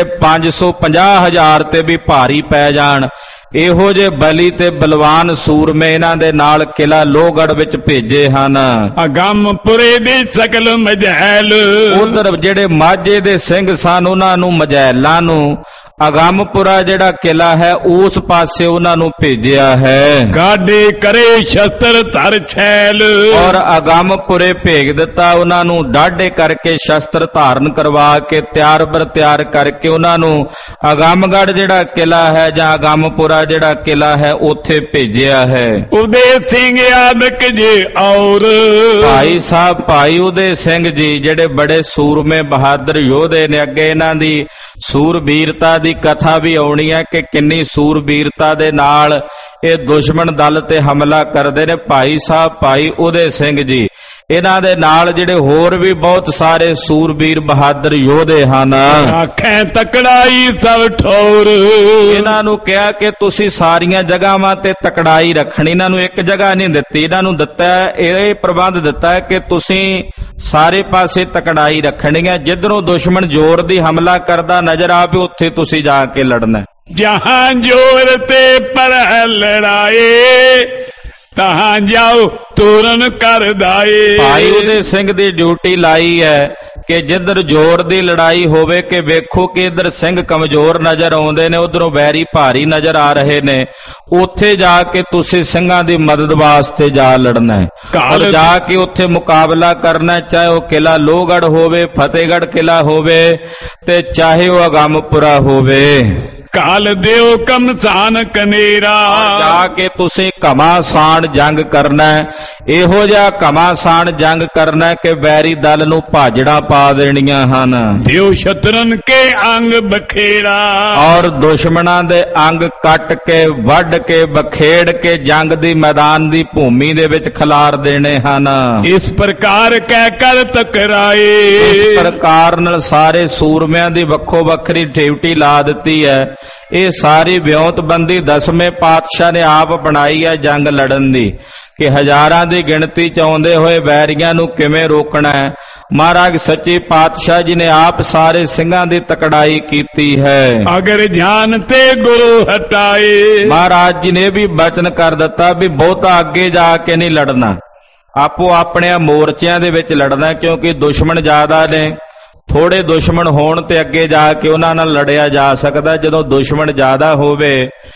550,000 ਤੇ ਵੀ ਭਾਰੀ ਪੈ ਜਾਣ, ਇਹੋ ਜੇ ਬਲੀ ਤੇ ਬਲਵਾਨ ਸੂਰਮੇ ਇਹਨਾਂ ਦੇ ਨਾਲ ਕਿਲਾ ਲੋਹਗੜ੍ਹ ਵਿੱਚ ਭੇਜੇ ਹਨ। ਅਗੰਮਪੁਰੇ ਦੇ ਸਕਲ ਮਜੈਲ। ਉਧਰ ਜਿਹੜੇ ਮਾਝੇ ਦੇ ਸਿੰਘ ਸਨ, ਉਹਨਾਂ ਨੂੰ ਮਜੈਲਾਂ ਨੂੰ, ਅਗੰਮਪੁਰਾ ਜਿਹੜਾ ਕਿਲਾ ਹੈ ਉਸ ਪਾਸੇ ਉਹਨਾਂ ਨੂੰ ਭੇਜਿਆ ਹੈ। ਗਾਡੇ ਕਰੇ ਸ਼ਸਤਰ ਧਰ ਛੈਲ। ਔਰ ਅਗੰਮਪੁਰੇ ਭੇਜ ਦਿੱਤਾ ਉਹਨਾਂ ਨੂੰ, ਡਾਢੇ ਕਰਕੇ ਸ਼ਸਤਰ ਧਾਰਨ ਕਰਵਾ ਕੇ ਤਿਆਰ ਬਰ ਤਿਆਰ ਕਰਕੇ ਉਹਨਾਂ ਨੂੰ ਅਗੰਮਗੜ੍ਹ ਜਿਹੜਾ ਕਿਲਾ ਹੈ ਜਾਂ ਅਗੰਮਪੁਰਾ ਜਿਹੜਾ ਕਿਲਾ ਹੈ ਉੱਥੇ ਭੇਜਿਆ ਹੈ। ਉਦੇ ਸਿੰਘ ਆਦਿਕ ਜੇ ਔਰ। ਭਾਈ ਸਾਹਿਬ ਭਾਈ ਉਦੇ ਸਿੰਘ ਜੀ ਜਿਹੜੇ ਬੜੇ ਸੂਰਮੇ ਬਹਾਦਰ ਯੋਧੇ ਨੇ, ਅੱਗੇ ਇਹਨਾਂ ਦੀ ਸੂਰਬੀਰਤਾ ਦੀ ਕਥਾ ਵੀ ਆਉਣੀ ਹੈ ਕਿ ਕਿੰਨੀ ਸੂਰਬੀਰਤਾ ਦੇ ਨਾਲ ਇਹ ਦੁਸ਼ਮਣ ਦਲ ਤੇ ਹਮਲਾ ਕਰਦੇ ਨੇ। ਭਾਈ ਸਾਹਿਬ ਭਾਈ ਉਦੇ ਸਿੰਘ ਜੀ, ਇਹਨਾਂ ਦੇ ਨਾਲ ਜਿਹੜੇ ਹੋਰ ਵੀ ਬਹੁਤ ਸਾਰੇ ਸੂਰਬੀਰ ਬਹਾਦਰ ਯੋਧੇ ਹਨ। ਆਖੇ ਤਕੜਾਈ ਸਭ ਠੌਰ। ਇਹਨਾਂ ਨੂੰ ਕਿਹਾ ਕਿ ਤੁਸੀਂ ਸਾਰੀਆਂ ਜਗ੍ਹਾਵਾਂ ਤੇ ਤਕੜਾਈ ਰੱਖਣੀ, ਇਹਨਾਂ ਨੂੰ ਇੱਕ ਜਗ੍ਹਾ ਨਹੀਂ ਦਿੱਤੀ, ਇਹਨਾਂ ਨੂੰ ਦਿੱਤਾ ਇਹ ਪ੍ਰਬੰਧ ਦਿੱਤਾ ਹੈ ਕਿ ਤੁਸੀਂ ਸਾਰੇ ਪਾਸੇ ਤਕੜਾਈ ਰੱਖਣੀ ਹੈ। ਜਿੱਧਰੋਂ ਦੁਸ਼ਮਣ ਜ਼ੋਰ ਦੀ ਹਮਲਾ ਕਰਦਾ ਨਜ਼ਰ ਆਵੇ ਉੱਥੇ ਤੁਸੀਂ ਜਾ ਕੇ ਲੜਨਾ। ਜਹਾਂ ਜੋਰ ਤੇ ਪਰ ਲੜਾਏ ਤਹਾਂ ਜਾਓ ਤੋਰਨ ਕਰਦਾਏ। ਭਾਈ ਉਦੇ ਸਿੰਘ ਦੀ ਡਿਊਟੀ ਲਾਈ ਹੈ ਕਿ ਜਿੱਧਰ ਜ਼ੋਰ ਦੀ ਲੜਾਈ ਹੋਵੇ ਕਿ ਵੇਖੋ ਕਿ ਇੱਧਰ ਸਿੰਘ ਕਮਜ਼ੋਰ ਨਜ਼ਰ ਆਉਂਦੇ ਨੇ, ਉਧਰੋਂ ਵੈਰੀ ਭਾਰੀ ਨਜ਼ਰ ਆ ਰਹੇ ਨੇ, ਉੱਥੇ ਜਾ ਕੇ ਤੁਸੀਂ ਸਿੰਘਾਂ ਦੀ ਮਦਦ ਵਾਸਤੇ ਜਾ ਲੜਨਾ ਹੈ ਔਰ ਜਾ ਕੇ ਉੱਥੇ ਮੁਕਾਬਲਾ ਕਰਨਾ, ਚਾਹੇ ਉਹ ਕਿਲਾ ਲੋਹਗੜ੍ਹ ਹੋਵੇ, ਫਤਿਹਗੜ੍ਹ ਕਿਲਾ ਹੋਵੇ ਤੇ ਚਾਹੇ ਉਹ ਅਗੰਮਪੁਰਾ ਹੋਵੇ। ਕਾਲ ਦਿਓ ਕਮਸਾਨ ਕਨੇਰਾ, ਜਾ ਕੇ ਤੁਸੀਂ ਘਮਾਸਾਨ ਜੰਗ ਕਰਨਾ, ਇਹੋ ਜਿਹਾ ਘਮਾਸਾਨ ਜੰਗ ਕਰਨਾ ਕਿ ਵੈਰੀ ਦਲ ਨੂੰ ਭਾਜੜਾ ਪਾ ਦੇਣੀਆਂ ਹਨ। ਦਿਓ ਸ਼ਤਰਨ ਕੇ ਅੰਗ ਬਖੇੜਾ, ਔਰ ਦੁਸ਼ਮਣਾਂ ਦੇ ਅੰਗ ਕੱਟ ਕੇ ਵੱਢ ਕੇ ਬਖੇੜ ਕੇ ਜੰਗ ਦੀ ਮੈਦਾਨ ਦੀ ਭੂਮੀ ਦੇ ਵਿੱਚ ਖਿਲਾਰ ਦੇਣੇ ਹਨ। ਇਸ ਪ੍ਰਕਾਰ ਕਹਿ ਕਰ ਟਕਰਾਏ, ਇਸ ਪ੍ਰਕਾਰ ਨਾਲ ਸਾਰੇ ਸੂਰਮਿਆਂ ਦੀ ਵੱਖੋ ਵੱਖਰੀ ਡਿਊਟੀ ਲਾ ਦਿੱਤੀ ਹੈ। ਇਹ ਸਾਰੀ ਵਿਉਂਤਬੰਦੀ 10ਵੇਂ ਪਾਤਸ਼ਾਹ ਨੇ ਆਪ ਬਣਾਈ ਹੈ ਜੰਗ ਲੜਨ ਦੀ, ਕਿ ਹਜ਼ਾਰਾਂ ਦੀ ਗਿਣਤੀ ਚ ਆਉਂਦੇ ਹੋਏ ਵੈਰੀਆਂ ਨੂੰ ਕਿਵੇਂ ਰੋਕਣਾ ਹੈ। ਮਹਾਰਾਜ ਸੱਚੇ ਪਾਤਸ਼ਾਹ ਜੀ ਨੇ ਆਪ ਸਾਰੇ ਸਿੰਘਾਂ ਦੀ ਤਕੜਾਈ ਕੀਤੀ ਹੈ। ਅਗਰ ਧਿਆਨ ਤੇ ਗੁਰੂ ਹਟਾਏ, ਮਹਾਰਾਜ ਜੀ ਨੇ ਵੀ ਬਚਨ ਕਰ ਦਿੱਤਾ ਵੀ ਬਹੁਤਾ ਅੱਗੇ ਜਾ ਕੇ ਨਹੀਂ ਲੜਨਾ, ਆਪੋ ਆਪਣੇ ਮੋਰਚਿਆਂ ਦੇ ਵਿੱਚ ਲੜਨਾ, ਕਿਉਂਕਿ ਦੁਸ਼ਮਣ ਜ਼ਿਆਦਾ ਨੇ। ਥੋੜੇ ਦੁਸ਼ਮਣ ਹੋਣ ਤੇ ਅੱਗੇ ਜਾ ਕੇ ਉਹਨਾਂ ਨਾਲ ਲੜਿਆ ਜਾ ਸਕਦਾ, ਜਦੋਂ ਦੁਸ਼ਮਣ ਜ਼ਿਆਦਾ ਹੋਵੇ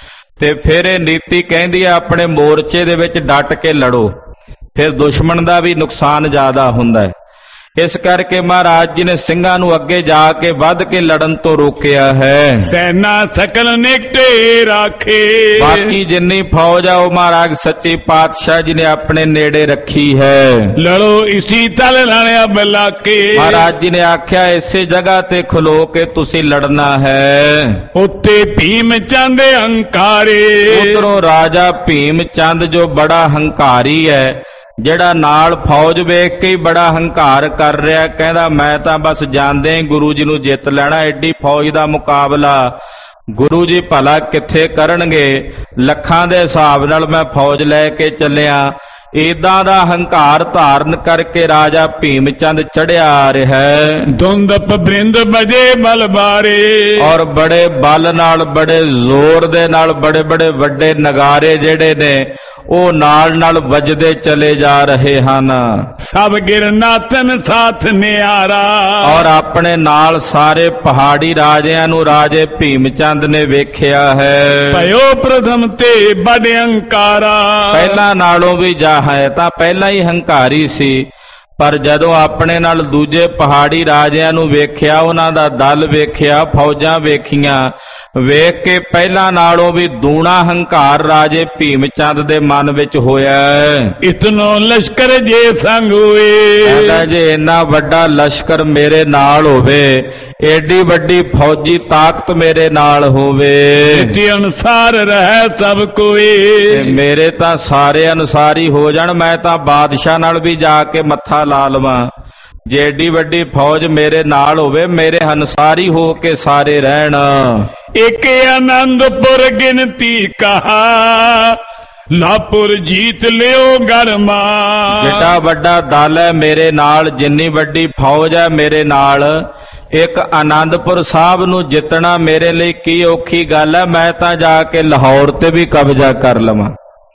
ਤੇ ਫਿਰ ਇਹ ਨੀਤੀ ਕਹਿੰਦੀ ਹੈ ਆਪਣੇ ਮੋਰਚੇ ਦੇ ਵਿੱਚ ਡਟ ਕੇ ਲੜੋ, ਫਿਰ ਦੁਸ਼ਮਣ ਦਾ ਵੀ ਨੁਕਸਾਨ ਜ਼ਿਆਦਾ ਹੁੰਦਾ ਹੈ। ਇਸ ਕਰਕੇ ਮਹਾਰਾਜ ਜੀ ਨੇ ਸਿੰਘਾਂ ਨੂੰ ਅੱਗੇ ਜਾ ਕੇ ਵੱਧ ਕੇ ਲੜਨ ਤੋਂ ਰੋਕਿਆ ਹੈ। ਸੈਨਾ ਸਕਲ ਨਿਕਟੇ ਰਾਖੇ, ਬਾਕੀ ਜਿੰਨੀ ਫੌਜ ਆ ਉਹ ਮਹਾਰਾਜ ਸੱਚੇ ਪਾਤਸ਼ਾਹ ਜੀ ਨੇ ਆਪਣੇ ਨੇੜੇ ਰੱਖੀ ਹੈ। ਲੜੋ ਇਸੀ ਤਲ ਲੜਿਆ ਬਲਾਕੇ, ਮਹਾਰਾਜ ਜੀ ਨੇ ਆਖਿਆ ਇਸੇ ਜਗ੍ਹਾ ਤੇ ਖਲੋ ਕੇ ਤੁਸੀਂ ਲੜਨਾ ਹੈ। ਉੱਤੇ ਭੀਮ ਚੰਦ ਹੰਕਾਰੇ, ਉਧਰੋਂ ਰਾਜਾ ਭੀਮ ਚੰਦ ਜੋ ਬੜਾ ਹੰਕਾਰੀ ਹੈ, ਜਿਹੜਾ ਨਾਲ ਫੌਜ ਵੇਖ ਕੇ ਹੀ ਬੜਾ ਹੰਕਾਰ ਕਰ ਰਿਹਾ, ਕਹਿੰਦਾ ਮੈਂ ਤਾਂ ਬਸ ਜਾਂਦੇ ਹੀ ਗੁਰੂ ਜੀ ਨੂੰ ਜਿੱਤ ਲੈਣਾ, ਐਡੀ ਫੌਜ ਦਾ ਮੁਕਾਬਲਾ ਗੁਰੂ ਜੀ ਭਲਾ ਕਿੱਥੇ ਕਰਨਗੇ, ਲੱਖਾਂ ਦੇ ਹਿਸਾਬ ਨਾਲ ਮੈਂ ਫੌਜ ਲੈ ਕੇ ਚੱਲਿਆ। ਏਦਾਂ ਦਾ ਹੰਕਾਰ ਧਾਰਨ ਕਰਕੇ ਰਾਜਾ ਭੀਮ ਚੰਦ ਚੜਿਆ ਆ ਰਿਹਾ ਹੈ। ਧੁੰਦਪ ਬ੍ਰਿੰਦ ਬਜੇ ਬਲ ਬਾਰੇ, ਔਰ ਬੜੇ ਬਲ ਨਾਲ ਬੜੇ ਜ਼ੋਰ ਦੇ ਨਾਲ ਬੜੇ ਬੜੇ ਵੱਡੇ ਨਗਾਰੇ ਜਿਹੜੇ ਨੇ ਉਹ ਨਾਲ ਨਾਲ ਵੱਜਦੇ ਚਲੇ ਜਾ ਰਹੇ ਹਨ। ਸਭ ਗਿਰਨਾਥਨ ਸਾਥ ਨਿਆਰਾ, ਔਰ ਆਪਣੇ ਨਾਲ ਸਾਰੇ ਪਹਾੜੀ ਰਾਜਿਆਂ ਨੂੰ ਰਾਜੇ ਭੀਮ ਚੰਦ ਨੇ ਵੇਖਿਆ ਹੈ। ਭਇਓ ਪ੍ਰਥਮ ਤੇ ਬੜੇ ਹੰਕਾਰਾ, ਪਹਿਲਾਂ ਨਾਲੋਂ ਵੀ ਜਾ ਹੈ ਤਾਂ ਪਹਿਲਾਂ ਹੀ ਹੰਕਾਰੀ ਸੀ, ਪਰ ਜਦੋਂ ਆਪਣੇ ਨਾਲ ਦੂਜੇ ਪਹਾੜੀ ਰਾਜਿਆਂ ਨੂੰ ਵੇਖਿਆ, ਉਹਨਾਂ ਦਾ ਦਲ ਵੇਖਿਆ, ਫੌਜਾਂ ਵੇਖੀਆਂ, ਵੇਖ ਕੇ ਪਹਿਲਾਂ ਨਾਲੋਂ ਵੀ ਦੂਣਾ ਹੰਕਾਰ ਰਾਜੇ ਭੀਮ ਚੰਦ ਦੇ ਮਨ ਵਿੱਚ ਹੋਇਆ। ਇਤਨੋ ਲਸ਼ਕਰ ਜੇ ਸੰਗ ਹੋਏ, ਕਹਿੰਦਾ ਜੇ ਇੰਨਾ ਵੱਡਾ ਲਸ਼ਕਰ ਮੇਰੇ ਨਾਲ ਹੋਵੇ, ਏਡੀ ਵੱਡੀ ਫੌਜੀ ਤਾਕਤ ਮੇਰੇ ਨਾਲ ਹੋਵੇ, ਤੇ ਅਨੁਸਾਰ ਰਹਿ ਸਭ ਕੋਈ, ਮੇਰੇ ਤਾਂ ਸਾਰੇ ਅਨੁਸਾਰੀ ਹੋ ਜਾਣ, ਮੈਂ ਤਾਂ ਬਾਦਸ਼ਾਹ ਨਾਲ ਵੀ ਜਾ ਕੇ ਮੱਥਾ ਲਾ ਲਵਾਂ। ਜੇ ਏਡੀ ਵੱਡੀ ਫੌਜ ਮੇਰੇ ਨਾਲ ਹੋਵੇ, ਮੇਰੇ ਅਨੁਸਾਰੀ ਹੋ ਕੇ ਸਾਰੇ ਰਹਿਣ। ਇੱਕ ਆਨੰਦਪੁਰ ਗਿਣਤੀ ਕਹਾ, ਲਾਪੁਰ ਜੀਤ ਲਿਓ ਗਰਮਾ, ਜਿੱਡਾ ਵੱਡਾ ਦਲ ਹੈ ਮੇਰੇ ਨਾਲ, ਜਿੰਨੀ ਵੱਡੀ ਫੌਜ ਹੈ ਮੇਰੇ ਨਾਲ, ਇੱਕ ਆਨੰਦਪੁਰ ਸਾਹਿਬ ਨੂੰ ਜਿੱਤਣਾ ਮੇਰੇ ਲਈ ਕੀ ਔਖੀ ਗੱਲ ਹੈ, ਮੈਂ ਤਾਂ ਜਾ ਕੇ ਲਾਹੌਰ ਤੇ ਵੀ ਕਬਜ਼ਾ ਕਰ ਲਵਾਂ।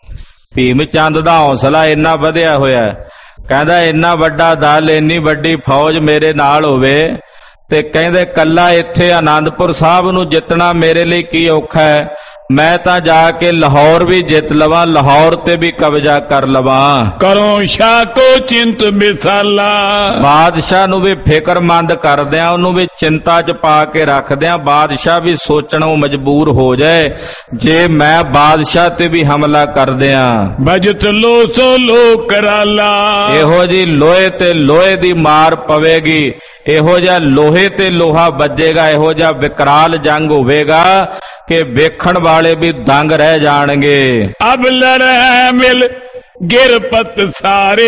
ਭੀਮ ਚੰਦ ਦਾ ਹੌਸਲਾ ਇੰਨਾ ਵਧਿਆ ਹੋਇਆ, ਕਹਿੰਦਾ ਇੰਨਾ ਵੱਡਾ ਦਲ, ਇੰਨੀ ਵੱਡੀ ਫੌਜ ਮੇਰੇ ਨਾਲ ਹੋਵੇ ਤੇ ਕਹਿੰਦੇ ਕੱਲਾ ਇੱਥੇ ਆਨੰਦਪੁਰ ਸਾਹਿਬ ਨੂੰ ਜਿੱਤਣਾ ਮੇਰੇ ਲਈ ਕੀ ਔਖਾ ਹੈ, ਮੈਂ ਤਾਂ ਜਾ ਕੇ ਲਾਹੌਰ ਵੀ ਜਿੱਤ ਲਵਾਂ, ਲਾਹੌਰ ਤੇ ਵੀ ਕਬਜ਼ਾ ਕਰ ਲਵਾਂ। ਕਰੋ ਸ਼ਾਹ ਕੋ ਚਿੰਤ ਬਿਸਾਲਾ, ਬਾਦਸ਼ਾਹ ਨੂੰ ਵੀ ਫਿਕਰਮੰਦ ਕਰਦਿਆਂ, ਉਹਨੂੰ ਵੀ ਚਿੰਤਾ ਚ ਪਾ ਕੇ ਰੱਖਦਿਆਂ, ਬਾਦਸ਼ਾਹ ਵੀ ਸੋਚਣੋਂ ਮਜਬੂਰ ਹੋ ਜਾਏ ਜੇ ਮੈਂ ਬਾਦਸ਼ਾਹ ਤੇ ਵੀ ਹਮਲਾ ਕਰਦਿਆਂ। ਬਜਤ ਲੋ ਸੋ ਲੋ ਕਰਾਲਾ, ਇਹੋ ਜੀ ਲੋਹੇ ਤੇ ਲੋਹੇ ਦੀ ਮਾਰ ਪਵੇਗੀ, ਇਹੋ ਜਿਹਾ ਲੋਹੇ ਤੇ ਲੋਹਾ ਵੱਜੇਗਾ, ਇਹੋ ਜਿਹਾ ਵਿਕਰਾਲ ਜੰਗ ਹੋਵੇਗਾ ਕਿ ਵੇਖਣ ਵਾਲੇ ਵੀ ਦੰਗ ਰਹਿ ਜਾਣਗੇ। ਅਬ ਲੜੈ ਮਿਲ ਗਿਰਪਤ ਸਾਰੇ,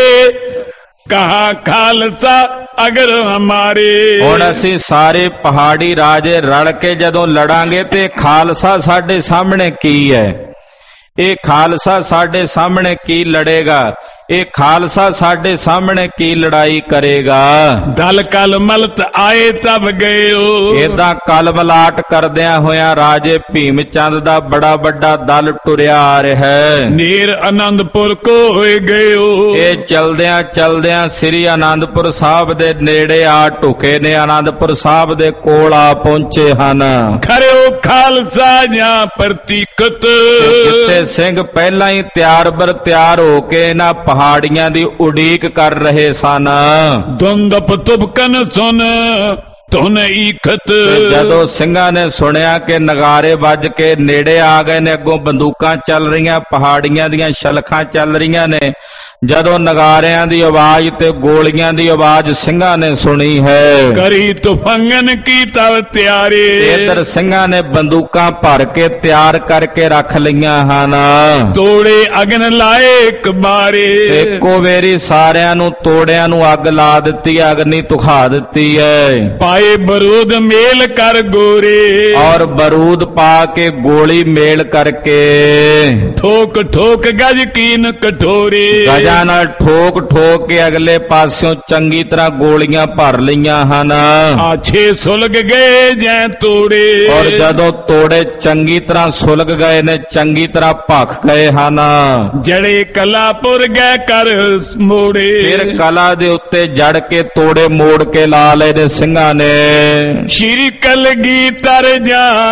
ਕਹਾ ਖਾਲਸਾ ਅਗਰ ਹਮਾਰੇ, ਹੁਣ ਅਸੀਂ ਸਾਰੇ ਪਹਾੜੀ ਰਾਜੇ ਰਲ ਕੇ ਜਦੋਂ ਲੜਾਂਗੇ ਤੇ ਖਾਲਸਾ ਸਾਡੇ ਸਾਹਮਣੇ ਕੀ ਹੈ, ਇਹ ਖਾਲਸਾ ਸਾਡੇ ਸਾਹਮਣੇ ਕੀ ਲੜੇਗਾ, ਇਹ ਖਾਲਸਾ ਸਾਡੇ ਸਾਹਮਣੇ ਕੀ ਲੜਾਈ ਕਰੇਗਾ। ਦਲ ਕਲ ਮਲਤ ਆਏ ਤਬ ਗਇਓ। ਏਦਾਂ ਕਲ ਮਲਾਟ ਕਰਦਿਆਂ ਹੋਇਆਂ ਰਾਜੇ ਭੀਮ ਚੰਦ ਦਾ ਬੜਾ ਵੱਡਾ ਦਲ ਟੁਰਿਆ ਆ ਰਿਹਾ ਹੈ। ਨੀਰ ਆਨੰਦਪੁਰ ਕੋ ਹੋਏ ਗਇਓ। ਇਹ ਚਲਦਿਆਂ ਚਲਦਿਆਂ ਸ੍ਰੀ ਆਨੰਦਪੁਰ ਸਾਹਿਬ ਦੇ ਨੇੜੇ ਆ ਢੁਕੇ ਨੇ, ਆਨੰਦਪੁਰ ਸਾਹਿਬ ਦੇ ਕੋਲ ਆ ਪਹੁੰਚੇ ਹਨ। ਖਰਿਓ ਖਾਲਸਾ ਜਾਂ ਪ੍ਰਤੀਕਤ। ਜਿੱਥੇ ਸਿੰਘ ਪਹਿਲਾਂ ਹੀ ਤਿਆਰ ਬਰ ਤਿਆਰ ਹੋ ਕੇ ਇਹਨਾਂ ਪਹਾੜੀਆਂ ਦੀ ਉਡੀਕ ਕਰ ਰਹੇ ਸਨ। ਦੁੰਦਪ ਤੁਬਕਨ ਸੁਨ ਧੁਨ ਈਖਤ। ਜਦੋਂ ਸਿੰਘਾਂ ਨੇ ਸੁਣਿਆ ਕਿ ਨਗਾਰੇ ਵੱਜ ਕੇ ਨੇੜੇ ਆ ਗਏ ਨੇ, ਅੱਗੋਂ ਬੰਦੂਕਾਂ ਚੱਲ ਰਹੀਆਂ, ਪਹਾੜੀਆਂ ਦੀਆਂ ਸ਼ਲਖਾਂ ਚੱਲ ਰਹੀਆਂ ਨੇ, ਜਦੋਂ ਨਗਾਰਿਆਂ ਦੀ ਆਵਾਜ਼ ਤੇ ਗੋਲੀਆਂ ਦੀ ਆਵਾਜ਼ ਸਿੰਘਾਂ ਨੇ ਸੁਣੀ ਹੈ। ਕਰੀ ਤੁਫੰਗਨ ਕੀ ਤਵ ਤਿਆਰੇ। ਇਧਰ ਸਿੰਘਾਂ ਨੇ ਬੰਦੂਕਾਂ ਭਰ ਕੇ ਤਿਆਰ ਕਰਕੇ ਰੱਖ ਲਈਆਂ ਹਨ। ਤੋੜੇ ਅਗਨ ਲਾਏ ਕਬਾਰੇ। ਇੱਕੋ ਵੇਰੀ ਸਾਰਿਆਂ ਨੂੰ ਤੋੜਿਆਂ ਨੂੰ ਅੱਗ ਲਾ ਦਿੱਤੀ, ਅਗਨੀ ਤੁਖਾ ਦਿੱਤੀ ਹੈ। ਪਾਏ ਬਰੂਦ ਮੇਲ ਕਰ ਗੋਰੇ। ਔਰ ਬਰੂਦ ਪਾ ਕੇ ਗੋਲੀ ਮੇਲ ਕਰਕੇ ਠੋਕ ਠੋਕ ਗਜ ਕੀਨ ਕਠੋਰੇ। ਗਜਾਂ ਨਾਲ ਠੋਕ ਠੋਕ ਕੇ ਅਗਲੇ ਪਾਸਿਓਂ ਚੰਗੀ ਤਰ੍ਹਾਂ ਗੋਲੀਆਂ ਭਰ ਲਈਆਂ ਹਨ। ਆਛੇ ਸੁਲਗ ਗਏ ਜੈ ਤੋੜੇ। ਔਰ ਜਦੋਂ ਤੋੜੇ ਚੰਗੀ ਤਰ੍ਹਾਂ ਸੁਲਗ ਗਏ ਨੇ, ਚੰਗੀ ਤਰ੍ਹਾਂ ਭਖ ਗਏ ਹਨ, ਜੜੇ ਕਲਾਪੁਰ ਗਏ ਕਰ ਮੋੜੇ। ਫਿਰ ਕਲਾ ਦੇ ਉੱਤੇ ਜੜ ਕੇ ਤੋੜੇ ਮੋੜ ਕੇ ਲਾ ਲਏ ਨੇ ਸਿੰਘਾਂ ਨੇ। ਸ਼੍ਰੀ ਕਲਗੀਧਰ ਜਾਂ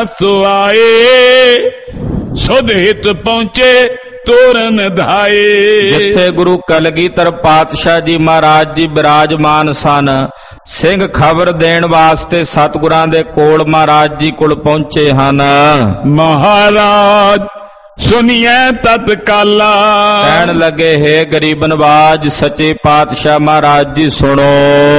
ਸੁਆਏ। ਸੁਧ ਹਿਤ ਪਹੁੰਚੇ ਤੋਰਨ ਧਾਏ। ਜਿੱਥੇ ਗੁਰੂ ਕਲਗੀਧਰ ਪਾਤਸ਼ਾਹ ਜੀ ਮਹਾਰਾਜ ਜੀ ਬਿਰਾਜਮਾਨ ਸਨ, ਸਿੰਘ ਖਬਰ ਦੇਣ ਵਾਸਤੇ ਸਤਿਗੁਰਾਂ ਦੇ ਕੋਲ ਮਹਾਰਾਜ ਜੀ ਕੋਲ ਪਹੁੰਚੇ ਹਨ। ਮਹਾਰਾਜ ਸੁਨੀਐ ਤਤਕਾਲਾ। ਕਹਿਣ ਲੱਗੇ, ਹੇ ਗਰੀਬ ਨਵਾਜ ਸੱਚੇ ਪਾਤਸ਼ਾਹ ਮਹਾਰਾਜ ਜੀ ਸੁਣੋ।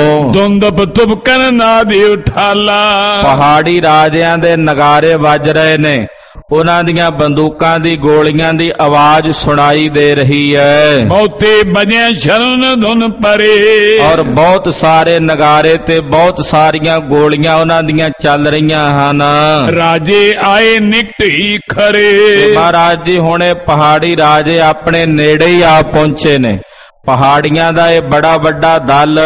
ਦੁੰਦਪ ਤੁਬਕਨ ਨਾਦੀ ਉਠਾਲਾ। ਪਹਾੜੀ ਰਾਜਿਆਂ ਦੇ ਨਗਾਰੇ ਵੱਜ ਰਹੇ ਨੇ, ਉਹਨਾਂ ਦੀਆਂ ਬੰਦੂਕਾਂ ਦੀ ਗੋਲੀਆਂ ਦੀ ਆਵਾਜ਼ ਸੁਣਾਈ ਦੇ ਰਹੀ ਹੈ। ਬਹੁਤੇ ਬਜੇ ਸ਼ਰਨ ਧੁਨ ਪਰੇ। ਔਰ ਬਹੁਤ ਸਾਰੇ ਨਗਾਰੇ ਤੇ ਬਹੁਤ ਸਾਰੀਆਂ ਗੋਲੀਆਂ ਉਹਨਾਂ ਦੀਆਂ ਚੱਲ ਰਹੀਆਂ ਹਨ। ਰਾਜੇ ਆਏ ਨਿਕਟ ਹੀ ਖਰੇ। ਮਹਾਰਾਜ ਜੀ ਹੁਣੇ ਪਹਾੜੀ ਰਾਜੇ ਆਪਣੇ ਨੇੜੇ ਹੀ ਆ ਪਹੁੰਚੇ ਨੇ। ਪਹਾੜੀਆਂ ਦਾ ਇਹ ਬੜਾ ਵੱਡਾ ਦਲ,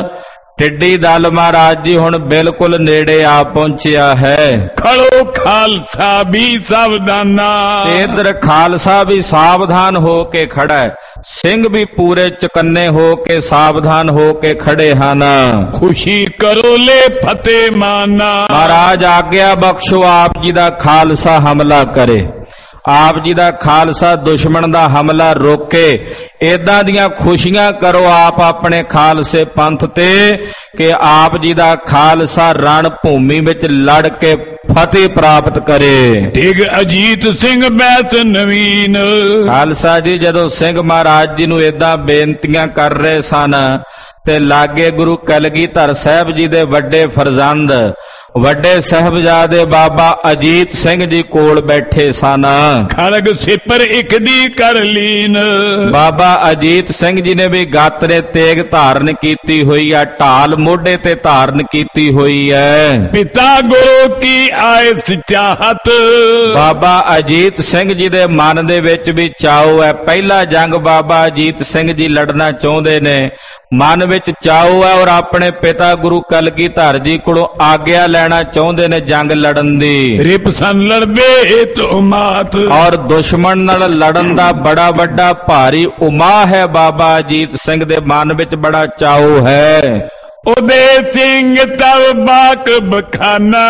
ਟਿੱਡੀ ਦਲ ਮਹਾਰਾਜ ਜੀ ਹੁਣ ਬਿਲਕੁਲ ਨੇੜੇ ਆ ਪਹੁੰਚਿਆ ਹੈ। ਖੜੋ ਖਾਲਸਾ ਵੀ ਸਾਵਧਾਨਾ। ਤੇ ਇਧਰ ਖਾਲਸਾ ਵੀ ਸਾਵਧਾਨ ਹੋ ਕੇ ਖੜਾ ਹੈ, ਸਿੰਘ ਵੀ ਪੂਰੇ ਚੁਕੰਨੇ ਹੋ ਕੇ ਸਾਵਧਾਨ ਹੋ ਕੇ ਖੜੇ ਹਨ। ਖੁਸ਼ੀ ਕਰੋ ਲੈ ਫਤਿਹ ਮਾਨਾ। ਮਹਾਰਾਜ ਆਗਿਆ ਬਖਸ਼ੋ, ਆਪ ਜੀ ਦਾ ਖਾਲਸਾ ਹਮਲਾ ਕਰੇ। ਆਪ ਜੀ ਦਾ ਖਾਲਸਾ ਦੁਸ਼ਮਣ ਦਾ ਹਮਲਾ ਰੋਕੇ। ਏਦਾਂ ਦੀਆਂ ਖੁਸ਼ੀਆਂ ਕਰੋ ਆਪ ਆਪਣੇ ਖਾਲਸੇ ਪੰਥ ਤੇ ਕਿ ਆਪ ਜੀ ਦਾ ਖਾਲਸਾ ਰਣ ਭੂਮੀ ਵਿੱਚ ਲੜ ਕੇ ਫਤਿਹ ਪ੍ਰਾਪਤ ਕਰੇ। ਡਿਗ ਅਜੀਤ ਸਿੰਘ ਬੈਤ ਨਵੀਨ। ਖਾਲਸਾ ਜੀ ਜਦੋਂ ਸਿੰਘ ਮਹਾਰਾਜ ਜੀ ਨੂੰ ਏਦਾਂ ਬੇਨਤੀਆਂ ਕਰ ਰਹੇ ਸਨ ਤੇ ਲਾਗੇ ਗੁਰੂ ਕਲਗੀਧਰ ਸਾਹਿਬ ਜੀ ਦੇ ਵੱਡੇ ਫਰਜ਼ੰਦ, ਵੱਡੇ ਸਾਹਿਬਜ਼ਾਦੇ ਬਾਬਾ ਅਜੀਤ ਸਿੰਘ ਜੀ ਕੋਲ ਬੈਠੇ ਸਨ। ਖੜਗ ਸਿਪਰ ਇੱਕ ਦੀ ਕਰ ਲੀਨ। ਬਾਬਾ ਅਜੀਤ ਸਿੰਘ ਜੀ ਨੇ ਵੀ ਗੱਤ ਨੇ ਤੇਗ ਧਾਰਨ ਕੀਤੀ ਹੋਈ ਹੈ, ਢਾਲ ਮੋਢੇ ਤੇ ਧਾਰਨ ਕੀਤੀ ਹੋਈ ਹੈ। ਪਿਤਾ ਗੁਰੂ ਕੀ ਆਏ ਚਾਹਤ। ਬਾਬਾ ਅਜੀਤ ਸਿੰਘ ਜੀ ਦੇ ਮਨ ਦੇ ਵਿੱਚ ਵੀ ਚਾਉ ਹੈ। ਪਹਿਲਾ ਜੰਗ ਬਾਬਾ ਅਜੀਤ ਸਿੰਘ ਜੀ ਲੜਨਾ ਚਾਹੁੰਦੇ ਨੇ, ਮਨ ਵਿੱਚ ਚਾਉ ਹੈ, ਔਰ ਆਪਣੇ ਪਿਤਾ ਗੁਰੂ ਕਲਗੀਧਰ ਜੀ ਕੋਲੋਂ ਆਗਿਆ ਲੈਣਾ ਚਾਹੁੰਦੇ ਨੇ ਜੰਗ ਲੜਨ ਦੀ। ਰਿਪਸਨ ਲੜਦੇ ਤੋ ਮਾਤ। ਔਰ ਦੁਸ਼ਮਣ ਨਾਲ ਲੜਨ ਦਾ ਬੜਾ ਵੱਡਾ ਭਾਰੀ ਉਮਾ ਹੈ। ਬਾਬਾ ਅਜੀਤ ਸਿੰਘ ਦੇ ਮਨ ਵਿੱਚ ਬੜਾ ਚਾਉ ਹੈ। ਉਦੇ ਸਿੰਘ ਤਵ ਬਾਕ ਬਖਾਨਾ।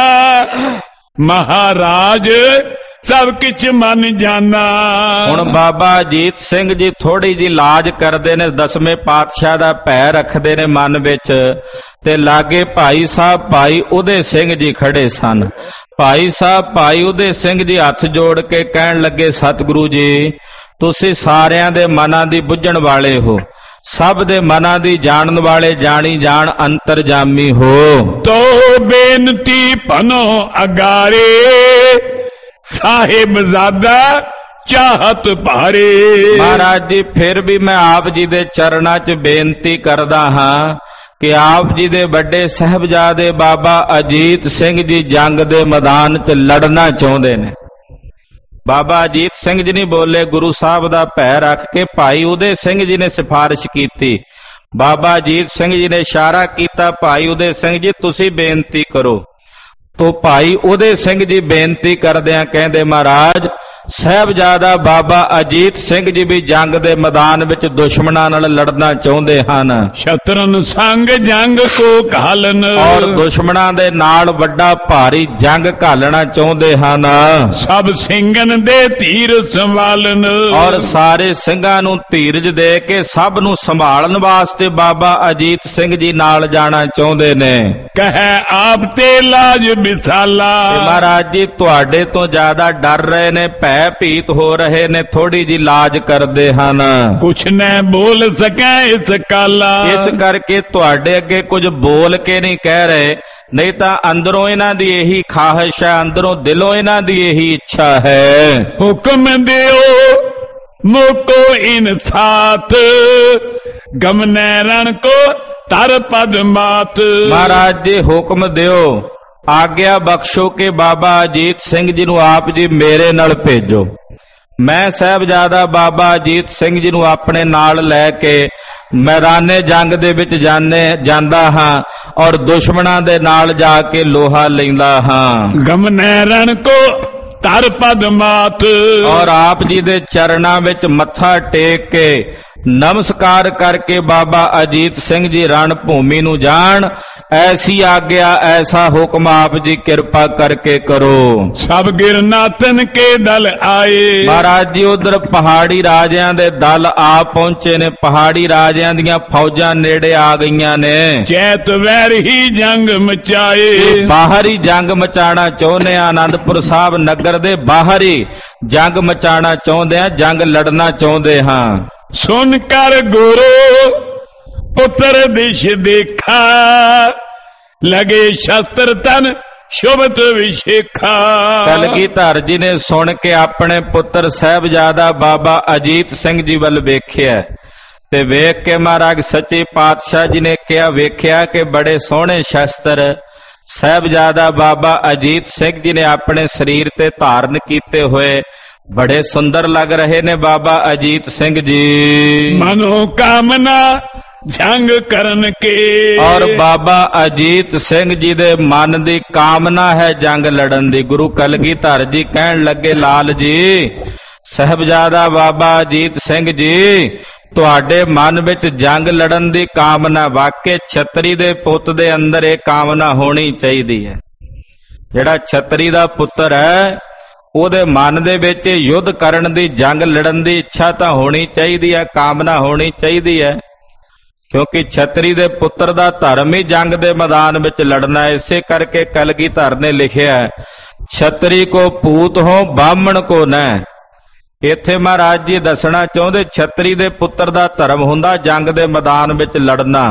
ਮਹਾਰਾਜ ਸਭ ਕਿਛ ਮਨ ਜਾਣਾ। ਹੁਣ ਬਾਬਾ ਅਜੀਤ ਸਿੰਘ ਜੀ ਥੋੜੀ ਜੀ ਲਾਜ ਕਰਦੇ ਨੇ, ਦਸਵੇਂ ਪਾਤਸ਼ਾਹ ਦਾ ਭੈ ਰੱਖਦੇ ਨੇ ਮਨ ਵਿੱਚ। ਤੇ ਲਾਗੇ ਭਾਈ ਸਾਹਿਬ ਭਾਈ ਉਦੇ ਸਿੰਘ ਜੀ ਖੜੇ ਸਨ। ਭਾਈ ਸਾਹਿਬ ਭਾਈ ਉਦੇ ਸਿੰਘ ਜੀ ਹੱਥ ਜੋੜ ਕੇ ਕਹਿਣ ਲੱਗੇ, ਸਤਿਗੁਰੂ ਜੀ ਤੁਸੀਂ ਸਾਰਿਆਂ ਦੇ ਮਨਾਂ ਦੀ ਬੁੱਝਣ ਵਾਲੇ ਹੋ, ਸਭ ਦੇ ਮਨਾਂ ਦੀ ਜਾਣਨ ਵਾਲੇ, ਜਾਣੀ ਜਾਣ ਅੰਤਰਜਾਮੀ ਹੋ। ਤੋ ਬੇਨਤੀ ਭਨੋ ਅਗਾਰੇ। ਸਾਹਿਬਜ਼ਾਦਾ ਚਾਹਤ ਭਾਰੇ। ਮਹਾਰਾਜ ਜੀ ਫਿਰ ਵੀ ਮੈਂ ਆਪ ਜੀ ਦੇ ਚਰਨਾਂ 'ਚ ਬੇਨਤੀ ਕਰਦਾ ਹਾਂ ਕਿ ਆਪ ਜੀ ਦੇ ਵੱਡੇ ਸਾਹਿਬਜ਼ਾਦੇ ਬਾਬਾ ਅਜੀਤ ਸਿੰਘ ਜੀ ਜੰਗ ਦੇ ਮੈਦਾਨ 'ਚ ਲੜਨਾ ਚਾਹੁੰਦੇ ਨੇ। ਬਾਬਾ ਅਜੀਤ ਸਿੰਘ ਜੀ ਨਹੀਂ ਬੋਲੇ, ਗੁਰੂ ਸਾਹਿਬ ਦਾ ਭੈ ਰੱਖ ਕੇ ਭਾਈ ਉਦੈ ਸਿੰਘ ਜੀ ਨੇ ਸਿਫਾਰਿਸ਼ ਕੀਤੀ। ਬਾਬਾ ਅਜੀਤ ਸਿੰਘ ਜੀ ਨੇ ਇਸ਼ਾਰਾ ਕੀਤਾ, ਭਾਈ ਉਦੈ ਸਿੰਘ ਜੀ ਤੁਸੀਂ ਬੇਨਤੀ ਕਰੋ। ਤੋ ਭਾਈ ਉਦੈ ਸਿੰਘ ਜੀ ਬੇਨਤੀ ਕਰਦਿਆਂ ਕਹਿੰਦੇ, ਮਹਾਰਾਜ ਸਾਹਿਬਜ਼ਾਦਾ ਬਾਬਾ ਅਜੀਤ ਸਿੰਘ ਜੀ ਵੀ ਜੰਗ ਦੇ ਮੈਦਾਨ ਵਿੱਚ ਦੁਸ਼ਮਣਾਂ ਨਾਲ ਲੜਨਾ ਚਾਹੁੰਦੇ ਹਨ। ਸ਼ਤਰਨ ਸੰਗ ਜੰਗ ਕੋ ਘਾਲਨ, ਔਰ ਦੁਸ਼ਮਣਾਂ ਦੇ ਨਾਲ ਵੱਡਾ ਭਾਰੀ ਜੰਗ ਘਾਲਣਾ ਚਾਹੁੰਦੇ ਹਨ। ਸਭ ਸਿੰਘਨ ਦੇ ਧੀਰ ਸੰਭਾਲਨ, ਔਰ ਸਾਰੇ ਸਿੰਘਾਂ ਨੂੰ ਧੀਰਜ ਦੇ ਕੇ ਸਭ ਨੂੰ ਸੰਭਾਲਣ ਵਾਸਤੇ ਬਾਬਾ ਅਜੀਤ ਸਿੰਘ ਜੀ ਨਾਲ ਜਾਣਾ ਚਾਹੁੰਦੇ ਨੇ। ਕਹੈ ਆਪ ਤੇ ਲਾਜ ਵਿਸਾਲਾ, ਮਹਾਰਾਜ ਜੀ ਤੁਹਾਡੇ ਤੋਂ ਜ਼ਿਆਦਾ ਡਰ ਰਹੇ ਨੇ, ਭੈ ਭੀਤ ਹੋ ਰਹੇ ਨੇ, ਥੋੜੀ ਜੀ ਲਾਜ ਕਰਦੇ ਹਨ। ਕੁਛ ਨਾ ਬੋਲ ਸਕੈ ਇਸ ਕਾਲਾ, ਇਸ ਕਰਕੇ ਤੁਹਾਡੇ ਅੱਗੇ ਕੁਝ ਬੋਲ ਕੇ ਨਹੀਂ ਕਹਿ ਰਹੇ, ਨਹੀਂ ਤਾਂ ਅੰਦਰੋਂ ਇਹਨਾਂ ਦੀ ਇਹੀ ਖਾਹਿਸ਼ ਹੈ, ਅੰਦਰੋਂ ਦਿਲੋਂ ਇਹਨਾਂ ਦੀ ਇਹੀ ਇੱਛਾ ਹੈ। ਹੁਕਮ ਦਿਓ ਮੋਕੋ ਇਨਸਾਤ, ਗਮਨੈ ਰਣ ਕੋ ਤਰ ਪਦ ਮਾਤ। ਮਹਾਰਾਜ ਜੀ ਹੁਕਮ ਦਿਓ, ਆਗਿਆ ਬਖਸ਼ੋ ਕਿ ਬਾਬਾ ਅਜੀਤ ਸਿੰਘ ਜੀ ਨੂੰ ਆਪ ਜੀ ਮੇਰੇ ਨਾਲ ਭੇਜੋ। ਮੈਂ ਸਾਹਿਬਜ਼ਾਦਾ ਬਾਬਾ ਅਜੀਤ ਸਿੰਘ ਜੀ ਨੂੰ ਆਪਣੇ ਨਾਲ ਲੈ ਕੇ ਮੈਦਾਨੇ ਜੰਗ ਦੇ ਵਿੱਚ ਜਾਂਦਾ ਹਾਂ ਔਰ ਦੁਸ਼ਮਣਾਂ ਦੇ ਨਾਲ ਜਾ ਕੇ ਲੋਹਾ ਲੈਂਦਾ ਹਾਂ। ਗਮਨੈ ਰਣ ਕੋ ਤਰ ਪਦ ਮਾਤ, ਔਰ ਆਪ ਜੀ ਦੇ ਚਰਨਾਂ ਵਿੱਚ ਮੱਥਾ ਟੇਕ ਕੇ ਨਮਸਕਾਰ ਕਰਕੇ ਬਾਬਾ ਅਜੀਤ ਸਿੰਘ ਜੀ ਰਣ ਭੂਮੀ ਨੂੰ ਜਾਣ। ਐਸੀ ਆਗਿਆ ਐਸਾ ਹੁਕਮ ਆਪ ਜੀ ਕਿਰਪਾ ਕਰਕੇ ਕਰੋ। ਸਭ ਗਿਰਨਾਥਨ ਕੇ ਦਲ ਆਏ, ਮਹਾਰਾਜ ਜੀ ਉਧਰ ਪਹਾੜੀ ਰਾਜਿਆਂ ਦੇ ਦਲ ਆ ਪਹੁੰਚੇ ਨੇ, ਪਹਾੜੀ ਰਾਜਿਆਂ ਦੀਆਂ ਫੌਜਾਂ ਨੇੜੇ ਆ ਗਈਆਂ ਨੇ। ਚੈਤ ਵੈਰ ਹੀ ਜੰਗ ਮਚਾਏ, ਬਾਹਰ ਹੀ ਜੰਗ ਮਚਾਣਾ ਚਾਹੁੰਦੇ ਆ, ਆਨੰਦਪੁਰ ਸਾਹਿਬ ਨਗਰ ਦੇ ਬਾਹਰ ਹੀ ਜੰਗ ਮਚਾਣਾ ਚਾਹੁੰਦੇ ਆ, ਜੰਗ ਲੜਨਾ ਚਾਹੁੰਦੇ ਹਾਂ। ਸੁਨ ਕਰ ਗੁਰੂ ਪੁੱਤਰ ਦਿਸ਼ ਦੇਖਾ, ਲਗੇ ਸ਼ਸਤਰ ਤਨ ਸ਼ੋਭਤ ਵਿਸ਼ੇਖਾ। ਕਲਗੀਧਰ ਜੀ ਨੇ ਸੁਣ ਕੇ ਆਪਣੇ ਪੁੱਤਰ ਸਾਹਿਬਜ਼ਾਦਾ ਬਾਬਾ ਅਜੀਤ ਸਿੰਘ ਜੀ ਵੱਲ ਵੇਖਿਆ ਤੇ ਵੇਖ ਕੇ ਮਹਾਰਾਜ ਸੱਚੇ ਪਾਤਸ਼ਾਹ ਜੀ ਨੇ ਕਿਹਾ, ਵੇਖਿਆ ਕਿ ਬੜੇ ਸੋਹਣੇ ਸ਼ਸਤਰ ਸਾਹਿਬਜ਼ਾਦਾ ਬਾਬਾ ਅਜੀਤ ਸਿੰਘ ਜੀ ਨੇ ਆਪਣੇ ਸਰੀਰ ਤੇ ਧਾਰਨ ਕੀਤੇ ਹੋਏ ਬੜੇ ਸੁੰਦਰ ਲੱਗ ਰਹੇ ਨੇ ਬਾਬਾ ਅਜੀਤ ਸਿੰਘ ਜੀ। ਮਨੋ ਕਾਮਨਾ ਜੰਗ ਕਰਨ ਕੇ, ਔਰ ਬਾਬਾ ਅਜੀਤ ਸਿੰਘ ਜੀ ਦੇ ਮਨ ਦੀ ਕਾਮਨਾ ਹੈ ਜੰਗ ਲੜਨ ਦੀ। ਗੁਰੂ ਕਲਗੀਧਰ ਜੀ ਕਹਿਣ ਲੱਗੇ, ਲਾਲ ਜੀ ਸਾਹਿਬਜ਼ਾਦਾ ਬਾਬਾ ਅਜੀਤ ਸਿੰਘ ਜੀ ਤੁਹਾਡੇ ਮਨ ਵਿੱਚ ਜੰਗ ਲੜਨ ਦੀ ਕਾਮਨਾ, ਵਾਕਿਆ ਛਤਰੀ ਦੇ ਪੁੱਤ ਦੇ ਅੰਦਰ ਇਹ ਕਾਮਨਾ ਹੋਣੀ ਚਾਹੀਦੀ ਹੈ। ਜਿਹੜਾ ਛਤਰੀ ਦਾ ਪੁੱਤਰ ਹੈ ਉਹਦੇ ਮਨ ਦੇ ਵਿੱਚ ਯੁੱਧ ਕਰਨ ਦੀ, ਜੰਗ ਲੜਨ ਦੀ ਇੱਛਾ ਤਾਂ ਹੋਣੀ ਚਾਹੀਦੀ ਹੈ, ਕਾਮਨਾ ਹੋਣੀ ਚਾਹੀਦੀ ਹੈ, ਕਿਉਂਕਿ ਛਤਰੀ ਦੇ ਪੁੱਤਰ ਦਾ ਧਰਮ ਹੀ ਜੰਗ ਦੇ ਮੈਦਾਨ ਵਿੱਚ ਲੜਨਾ। ਇਸੇ ਕਰਕੇ ਕਲਗੀਧਰ ਨੇ ਲਿਖਿਆ, ਛਤਰੀ ਕੋ ਪੂਤ ਹੋ ਬਾਹਮਣ ਕੋ ਨੈ। ਇੱਥੇ ਮਹਾਰਾਜ ਜੀ ਦੱਸਣਾ ਚਾਹੁੰਦੇ ਛਤਰੀ ਦੇ ਪੁੱਤਰ ਦਾ ਧਰਮ ਹੁੰਦਾ ਜੰਗ ਦੇ ਮੈਦਾਨ ਵਿੱਚ ਲੜਨਾ,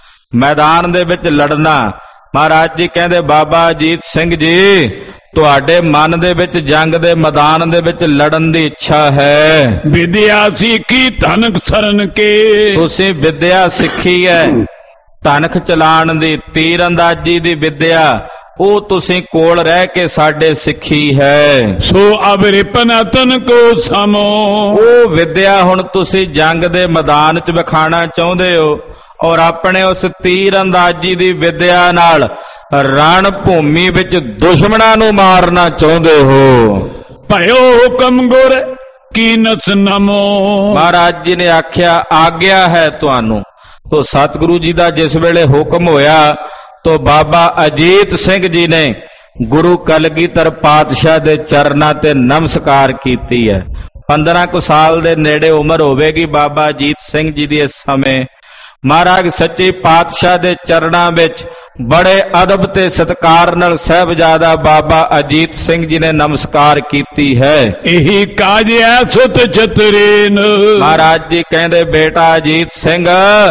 ਮੈਦਾਨ ਦੇ ਵਿੱਚ ਲੜਨਾ। ਮਹਾਰਾਜ ਜੀ ਕਹਿੰਦੇ, ਬਾਬਾ ਅਜੀਤ ਸਿੰਘ ਜੀ ਤੁਹਾਡੇ ਮਨ ਦੇ ਵਿੱਚ ਜੰਗ ਦੇ ਮੈਦਾਨ ਦੇ ਵਿੱਚ ਲੜਨ ਦੀ ਇੱਛਾ ਹੈ। ਵਿਦਿਆ ਸਿੱਖੀ ਧਨਕ ਸਰਨ ਕੇ, ਤੁਸੀਂ ਵਿਦਿਆ ਸਿੱਖੀ ਹੈ ਧਨਕ ਚਲਾਣ ਦੀ, ਤੀਰ ਅੰਦਾਜ਼ੀ ਦੀ ਵਿਦਿਆ ਉਹ ਤੁਸੀਂ ਕੋਲ ਰਹਿ ਕੇ ਸਾਡੇ ਸਿੱਖੀ ਹੈ। ਸੋ ਅਬ ਰਿਪਨਤਨ ਕੋ ਸਮੋ, ਉਹ ਵਿਦਿਆ ਹੁਣ ਤੁਸੀਂ ਜੰਗ ਦੇ ਮੈਦਾਨ 'ਚ ਵਿਖਾਣਾ ਚਾਹੁੰਦੇ ਹੋ ਔਰ ਆਪਣੇ ਉਸ ਤੀਰ ਅੰਦਾਜ਼ੀ ਦੀ ਵਿਦਿਆ ਨਾਲ ਰਣ ਭੂਮੀ ਵਿੱਚ ਦੁਸ਼ਮਣਾਂ ਨੂੰ ਮਾਰਨਾ ਚਾਹੁੰਦੇ ਹੋ। ਭਇਓ ਹੁਕਮ ਗੁਰ ਕੀਨਤ ਨਮੋ, ਮਹਾਰਾਜ ਜੀ ਨੇ ਆਖਿਆ ਆਗਿਆ ਹੈ ਤੁਹਾਨੂੰ। ਤੋ ਸਤਿਗੁਰੂ ਜੀ ਦਾ ਜਿਸ ਵੇਲੇ ਹੁਕਮ ਹੋਇਆ ਤੋ ਬਾਬਾ ਅਜੀਤ ਸਿੰਘ ਜੀ ਨੇ ਗੁਰੂ ਕਲਗੀਧਰ ਪਾਤਸ਼ਾਹ ਦੇ ਚਰਨਾਂ ਤੇ ਨਮਸਕਾਰ ਕੀਤੀ ਹੈ। 15 ਕੁ ਸਾਲ ਦੇ ਨੇੜੇ ਉਮਰ ਹੋਵੇਗੀ ਬਾਬਾ ਅਜੀਤ ਸਿੰਘ ਜੀ ਦੀ ਇਸ ਸਮੇਂ। ਮਹਾਰਾਜ ਸੱਚੇ ਪਾਤਸ਼ਾਹ ਦੇ ਚਰਨਾਂ ਵਿੱਚ ਬੜੇ ਅਦਬ ਤੇ ਸਤਿਕਾਰ ਨਾਲ ਸਾਹਿਬਜ਼ਾਦਾ ਬਾਬਾ ਅਜੀਤ ਸਿੰਘ ਜੀ ਨੇ ਨਮਸਕਾਰ ਕੀਤੀ ਹੈ। ਇਹੀ ਕਾਜ ਐ ਸੁਤ ਛਤਰੀਨ, ਮਹਾਰਾਜ ਜੀ ਕਹਿੰਦੇ ਬੇਟਾ ਅਜੀਤ ਸਿੰਘ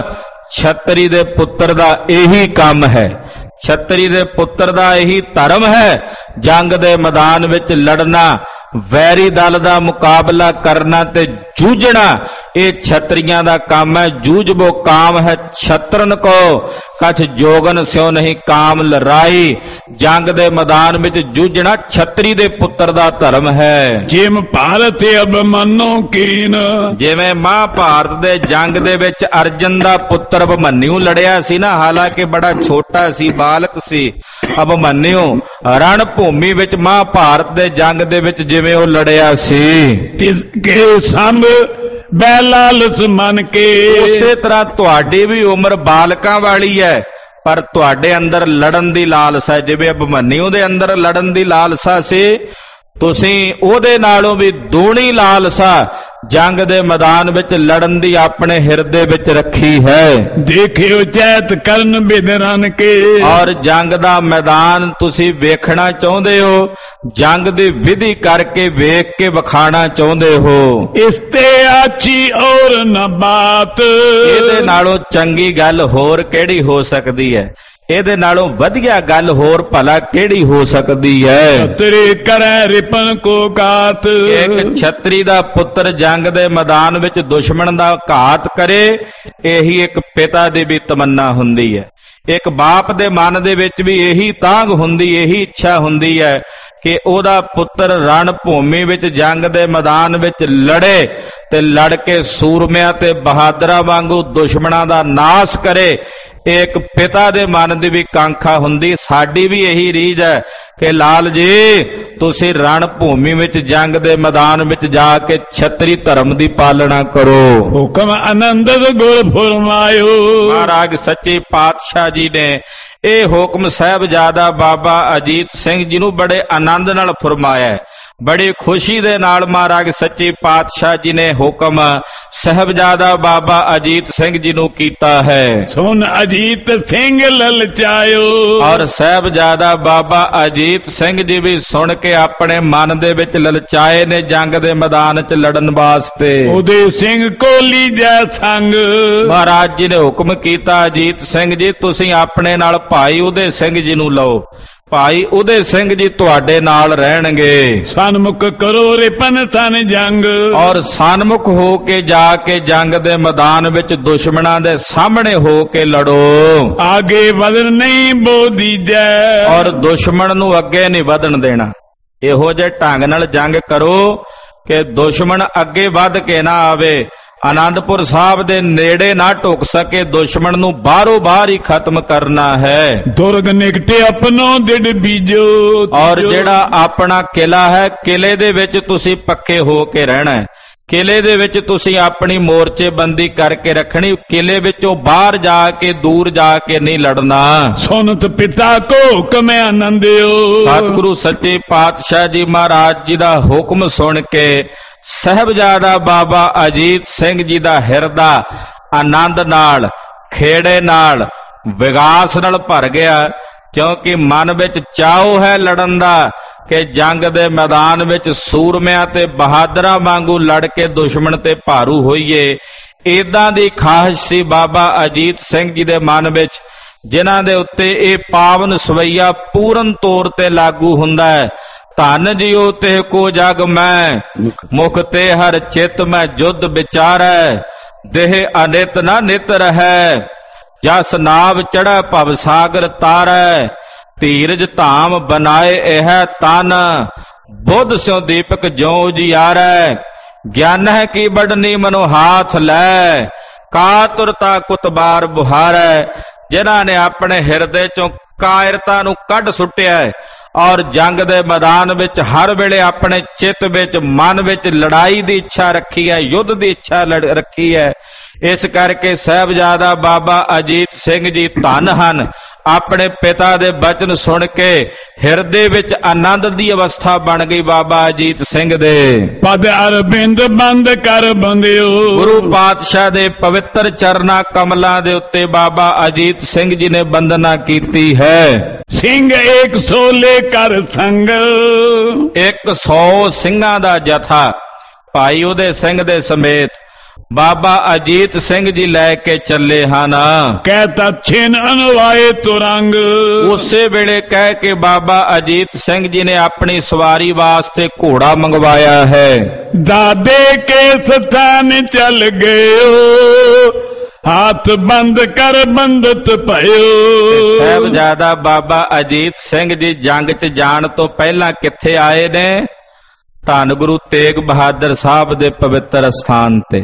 ਛਤਰੀ ਦੇ ਪੁੱਤਰ ਦਾ ਇਹੀ ਕੰਮ ਹੈ, ਛਤਰੀ ਦੇ ਪੁੱਤਰ ਦਾ ਇਹੀ ਧਰਮ ਹੈ, ਜੰਗ ਦੇ ਮੈਦਾਨ ਵਿੱਚ ਲੜਨਾ, ਵੈਰੀ ਦਲ ਦਾ ਮੁਕਾਬਲਾ ਕਰਨਾ ਤੇ ਜੂਝਣਾ ਇਹ ਛਤਰੀਆਂ ਦਾ ਕੰਮ ਹੈ। ਜੂਝਬੋ ਕਾਮ ਹੈ ਛਤਰਨ ਕੋ, ਕਛ ਜੋਗਨ ਸਿਓ ਨਹੀਂ ਕਾਮ ਲੜਾਈ। ਜੰਗ ਦੇ ਮੈਦਾਨ ਵਿੱਚ ਜੂਝਣਾ ਛਤਰੀ ਦੇ ਪੁੱਤਰ ਦਾ ਧਰਮ ਹੈ। ਜਿਮ ਭਾਰਤ ਅਭਿਮਨੂ ਕੀਨ, ਜਿਵੇਂ ਮਹਾਭਾਰਤ ਦੇ ਜੰਗ ਦੇ ਵਿੱਚ ਅਰਜਨ ਦਾ ਪੁੱਤਰ ਅਭਿਮਨਿਊ ਲੜਿਆ ਸੀ ਨਾ, ਹਾਲਾਂਕਿ ਬੜਾ ਛੋਟਾ ਸੀ, ਬਾਲਕ ਸੀ ਅਭਿਮਨਿਊ, ਰਣ ਭੂਮੀ ਵਿੱਚ ਮਹਾਭਾਰਤ ਦੇ ਜੰਗ ਦੇ ਵਿੱਚ ਜਿਵੇਂ ਉਹ ਲੜਿਆ ਸੀ। ਤਿਸ ਕੇ ਸੰਭ ਬੈਲਾਲਸ ਮਨ ਕੇ, ਉਸੇ ਤਰ੍ਹਾਂ ਤੁਹਾਡੀ ਵੀ ਉਮਰ ਬਾਲਕਾਂ ਵਾਲੀ ਹੈ, ਪਰ ਤੁਹਾਡੇ ਅੰਦਰ ਲੜਨ ਦੀ ਲਾਲਸਾ ਹੈ। ਜਿਵੇਂ ਅਭਿਮਨਿਊ ਦੇ ਅੰਦਰ ਲੜਨ ਦੀ ਲਾਲਸਾ ਸੀ, ਤੁਸੀਂ ਉਹਦੇ ਨਾਲੋਂ ਵੀ ਦੂਣੀ ਲਾਲਸਾ ਜੰਗ ਦੇ ਮੈਦਾਨ ਵਿੱਚ ਲੜਨ ਦੀ ਆਪਣੇ ਹਿਰਦੇ ਵਿੱਚ ਰੱਖੀ ਹੈ। ਦੇਖਿਓ ਚੈਤ ਕਰਨ ਬਿਦਰਨ ਕੇ, ਔਰ ਜੰਗ ਦਾ ਮੈਦਾਨ ਤੁਸੀਂ ਵੇਖਣਾ ਚਾਹੁੰਦੇ ਹੋ, ਜੰਗ ਦੀ ਵਿਧੀ ਕਰਕੇ ਵੇਖ ਕੇ ਵਿਖਾਣਾ ਚਾਹੁੰਦੇ ਹੋ। ਇਸ ਤੇ ਆਚੀ ਔਰ ਨ ਬਾਤ, ਇਹਦੇ ਨਾਲੋਂ ਚੰਗੀ ਗੱਲ ਹੋਰ ਕਿਹੜੀ ਹੋ ਸਕਦੀ ਹੈ? ਇਹਦੇ ਨਾਲੋਂ ਵਧੀਆ ਗੱਲ ਹੋਰ ਭਲਾ ਕਿਹੜੀ ਹੋ ਸਕਦੀ ਹੈ? ਤੇਰੇ ਕਰੈ ਰਿਪਨ ਕੋ ਘਾਤ, ਇੱਕ ਛਤਰੀ ਦਾ ਪੁੱਤਰ ਜੰਗ ਦੇ ਮੈਦਾਨ ਵਿੱਚ ਦੁਸ਼ਮਣ ਦਾ ਘਾਤ ਕਰੇ, ਇਹੀ ਇੱਕ ਪਿਤਾ ਦੀ ਵੀ ਤਮੰਨਾ ਹੁੰਦੀ ਹੈ। ਇੱਕ ਬਾਪ ਦੇ ਮਨ ਦੇ ਵਿੱਚ ਵੀ ਇਹੀ ਤਾਂਘ ਹੁੰਦੀ, ਇਹੀ ਇੱਛਾ ਹੁੰਦੀ ਹੈ ਕਿ ਉਹਦਾ ਪੁੱਤਰ ਰਣ ਭੂਮੀ ਵਿੱਚ ਜੰਗ ਦੇ ਮੈਦਾਨ ਵਿੱਚ ਲੜੇ ਤੇ ਲੜ ਕੇ ਸੂਰਮਿਆਂ ਤੇ ਬਹਾਦਰਾਂ ਵਾਂਗੂ ਦੁਸ਼ਮਣਾਂ ਦਾ ਨਾਸ਼ ਕਰੇ। ਇੱਕ ਪਿਤਾ ਦੇ ਮਨ ਦੀ ਵੀ ਕਾਂਖਾ ਹੁੰਦੀ। ਸਾਡੀ ਵੀ ਇਹੀ ਰੀਝ ਹੈ ਕਿ ਲਾਲ ਜੀ ਤੁਸੀਂ ਰਣ ਭੂਮੀ ਵਿੱਚ ਜੰਗ ਦੇ ਮੈਦਾਨ ਵਿੱਚ ਜਾ ਕੇ ਛਤਰੀ ਧਰਮ ਦੀ ਪਾਲਣਾ ਕਰੋ। ਹੁਕਮ ਆਨੰਦ ਗੁਰ ਫਰਮਾਇਓ, ਮਹਾਰਾਜ ਸੱਚੇ ਪਾਤਸ਼ਾਹ ਜੀ ਨੇ ਇਹ ਹੁਕਮ ਸਾਹਿਬਜ਼ਾਦਾ ਬਾਬਾ ਅਜੀਤ ਸਿੰਘ ਜੀ ਨੂੰ ਬੜੇ ਆਨੰਦ ਨਾਲ ਫਰਮਾਇਆ। ਬੜੀ ਖੁਸ਼ੀ ਦੇ ਨਾਲ ਮਹਾਰਾਜ ਸੱਚੇ ਪਾਤਸ਼ਾਹ ਜੀ ਨੇ ਹੁਕਮ ਸਾਹਿਬਜ਼ਾਦਾ ਬਾਬਾ ਅਜੀਤ ਸਿੰਘ ਜੀ ਨੂੰ ਕੀਤਾ ਹੈ। ਸੁਨ ਅਜੀਤ ਸਿੰਘ ਲਲਚਾਇਓ, ਔਰ ਸਾਹਿਬਜ਼ਾਦਾ ਬਾਬਾ ਅਜੀਤ ਸਿੰਘ ਜੀ ਵੀ ਸੁਣ ਕੇ ਆਪਣੇ ਮਨ ਦੇ ਵਿੱਚ ਲਲਚਾਏ ਨੇ ਜੰਗ ਦੇ ਮੈਦਾਨ 'ਚ ਲੜਨ ਵਾਸਤੇ। ਉਹਦੇ ਸਿੰਘ ਕੋਲੀ ਜੈ ਸੰਗ, ਮਹਾਰਾਜ ਜੀ ਨੇ ਹੁਕਮ ਕੀਤਾ ਅਜੀਤ ਸਿੰਘ ਜੀ ਤੁਸੀਂ ਆਪਣੇ ਨਾਲ ਭਾਈ ਉਦੇ ਸਿੰਘ ਜੀ ਨੂੰ ਲਓ, ਭਾਈ ਉਦੇ ਸਿੰਘ ਜੀ ਤੁਹਾਡੇ ਨਾਲ ਰਹਿਣਗੇ। ਸਨਮੁਖ ਕਰੋ ਰਿਪਨ ਤਨ ਜੰਗ, ਔਰ ਸਨਮੁਖ ਹੋ ਕੇ ਜਾ ਕੇ ਜੰਗ ਦੇ ਮੈਦਾਨ ਵਿੱਚ ਦੁਸ਼ਮਣਾਂ ਦੇ ਸਾਹਮਣੇ ਹੋ ਕੇ ਲੜੋ। ਆਗੇ ਵਧਣ ਨਹੀਂ ਬੋਦੀਜੈ, ਔਰ ਦੁਸ਼ਮਣ ਨੂੰ ਅੱਗੇ ਨਹੀਂ ਵਧਣ ਦੇਣਾ। ਇਹੋ ਜਿਹੇ ਢੰਗ ਨਾਲ ਜੰਗ ਕਰੋ ਕਿ ਦੁਸ਼ਮਣ ਅੱਗੇ ਵੱਧ ਕੇ ਨਾ ਆਵੇ, ਆਨੰਦਪੁਰ ਸਾਹਿਬ ਦੇ ਨੇੜੇ ਨਾ ਢੁਕ ਸਕੇ, ਦੁਸ਼ਮਣ ਨੂੰ ਬਾਹਰੋਂ ਬਾਹਰ ਹੀ ਖਤਮ ਕਰਨਾ ਹੈ। ਦੁਰਗ ਨਿਕਟੇ ਆਪਣੋ ਦਿੜ ਬੀਜੋ, ਔਰ ਜਿਹੜਾ ਆਪਣਾ ਕਿਲਾ ਹੈ ਕਿਲੇ ਦੇ ਵਿੱਚ ਤੁਸੀਂ ਪੱਕੇ ਹੋ ਕੇ ਰਹਿਣਾ ਹੈ। ਕਿਲੇ ਦੇ ਵਿੱਚ ਤੁਸੀਂ ਆਪਣੀ ਮੋਰਚੇਬੰਦੀ ਕਰਕੇ ਰੱਖਣੀ, ਕਿਲੇ ਵਿੱਚੋਂ ਬਾਹਰ ਜਾ ਕੇ ਦੂਰ ਜਾ ਕੇ ਨਹੀਂ ਲੜਨਾ। ਸੁਨਤ ਪਿਤਾ ਕੋ ਹੁਕਮ ਆਨੰਦਿਓ, ਸਤਿਗੁਰੂ ਸੱਚੇ ਪਾਤਸ਼ਾਹ ਜੀ ਮਹਾਰਾਜ ਜੀ ਦਾ ਹੁਕਮ ਸੁਣ ਕੇ ਸਾਹਿਬਜ਼ਾਦਾ ਬਾਬਾ ਅਜੀਤ ਸਿੰਘ ਜੀ ਦਾ ਹਿਰਦਾ ਆਨੰਦ ਨਾਲ, ਖੇੜੇ ਨਾਲ, ਵਿਗਾਸ ਨਾਲ ਭਰ ਗਿਆ, ਕਿਉਂਕਿ ਮਨ ਵਿੱਚ ਚਾਉ ਹੈ ਲੜਨ ਦਾ ਕਿ ਜੰਗ ਦੇ ਮੈਦਾਨ ਵਿੱਚ ਸੂਰਮਿਆਂ ਤੇ ਬਹਾਦਰਾਂ ਵਾਂਗੂ ਲੜ ਕੇ ਦੁਸ਼ਮਣ ਤੇ ਭਾਰੂ ਹੋਈਏ। ਏਦਾਂ ਦੀ ਖਾਹਿਸ਼ ਸੀ ਬਾਬਾ ਅਜੀਤ ਸਿੰਘ ਜੀ ਦੇ ਮਨ ਵਿੱਚ, ਜਿਨ੍ਹਾਂ ਦੇ ਉੱਤੇ ਇਹ ਪਾਵਨ ਸਵਈਆ ਪੂਰਨ ਤੌਰ ਤੇ ਲਾਗੂ ਹੁੰਦਾ ਹੈ। ਧਨ ਜਿਉ ਤੇ ਕੋ ਜਗ ਮੈਂ, ਮੁਖ ਤੇ ਹਰ ਚਿਤ ਮੈਂ ਜੁਧ ਵਿਚਾਰੈ, ਦੇਹ ਅਨਿਤ ਨਾ ਨਿਤ ਰਹੈ, ਜਸ ਨਾਵ ਚੜ੍ਹੈ ਭਵ ਸਾਗਰ ਤਾਰੈ, ਧੀਰਜ ਧਾਮ ਬਨਾਏ ਇਹ ਤਨ, ਬੁੱਧ ਸਿਉ ਦੀਪਕ ਜਿਉ ਉਜਿਆਰੈ, ਗਿਆਨ ਹੈ ਕੀ ਬੜਨੀ ਮਨੋ ਹਾਥ ਲੈ, ਕਾਤੁਰਤਾ ਕੁਤਬਾਰ ਬੁਹਾਰੈ। ਜਿਨ੍ਹਾਂ ਨੇ ਆਪਣੇ ਹਿਰਦੇ ਚੋਂ ਕਾਇਰਤਾ ਨੂੰ ਕੱਢ ਸੁੱਟਿਆ ਹੈ ਔਰ ਜੰਗ ਦੇ ਮੈਦਾਨ ਵਿੱਚ ਹਰ ਵੇਲੇ ਆਪਣੇ ਚਿੱਤ ਵਿੱਚ, ਮਨ ਵਿੱਚ ਲੜਾਈ ਦੀ ਇੱਛਾ ਰੱਖੀ ਹੈ, ਯੁੱਧ ਦੀ ਇੱਛਾ ਰੱਖੀ ਹੈ। ਇਸ ਕਰਕੇ ਸਾਹਿਬਜ਼ਾਦਾ ਬਾਬਾ ਅਜੀਤ ਸਿੰਘ ਜੀ ਧੰਨ ਹਨ। ਆਪਣੇ ਪਿਤਾ ਦੇ ਬਚਨ ਸੁਣ ਕੇ ਹਿਰਦੇ ਵਿੱਚ ਆਨੰਦ ਦੀ ਅਵਸਥਾ ਬਣ ਗਈ ਬਾਬਾ ਅਜੀਤ ਸਿੰਘ ਦੇ। ਪਦ ਅਰਬਿੰਦ ਬੰਦ ਕਰ ਬੰਦਿਓ, ਗੁਰੂ ਪਾਤਸ਼ਾਹ ਦੇ ਪਵਿੱਤਰ ਚਰਨਾਂ ਕਮਲਾਂ ਦੇ ਉੱਤੇ ਬਾਬਾ ਅਜੀਤ ਸਿੰਘ ਜੀ ਨੇ ਬੰਦਨਾ ਕੀਤੀ ਹੈ। ਸਿੰਘ 100 ਕਰ ਸੰਗ, 100 ਸਿੰਘਾਂ ਦਾ ਜਥਾ ਭਾਈ ਉਹਦੇ ਸਿੰਘ ਦੇ ਸਮੇਤ ਬਾਬਾ ਅਜੀਤ ਸਿੰਘ ਜੀ ਲੈ ਕੇ ਚੱਲੇ ਹਨ। ਕਹਿਤਾ ਛਿਨ ਅਨਵਾਏ ਤੁਰੰਗ। ਉਸੇ ਵੇਲੇ ਕਹਿ ਕੇ ਬਾਬਾ ਅਜੀਤ ਸਿੰਘ ਜੀ ਨੇ ਆਪਣੀ ਸਵਾਰੀ ਵਾਸਤੇ ਘੋੜਾ ਮੰਗਵਾਇਆ ਹੈ। ਦਾਦੇ ਕੇ ਸਥਾਨ ਚੱਲ ਗਇਓ, ਹੱਥ ਬੰਦ ਕਰ ਬੰਦਤ ਭਇਓ। ਸਾਹਿਬਜ਼ਾਦਾ ਬਾਬਾ ਅਜੀਤ ਸਿੰਘ ਜੀ ਜੰਗ 'ਚ ਜਾਣ ਤੋਂ ਪਹਿਲਾਂ ਕਿੱਥੇ ਆਏ ਨੇ? ਧੰਨ ਗੁਰੂ ਤੇਗ ਬਹਾਦਰ ਸਾਹਿਬ ਦੇ ਪਵਿੱਤਰ ਅਸਥਾਨ ਤੇ।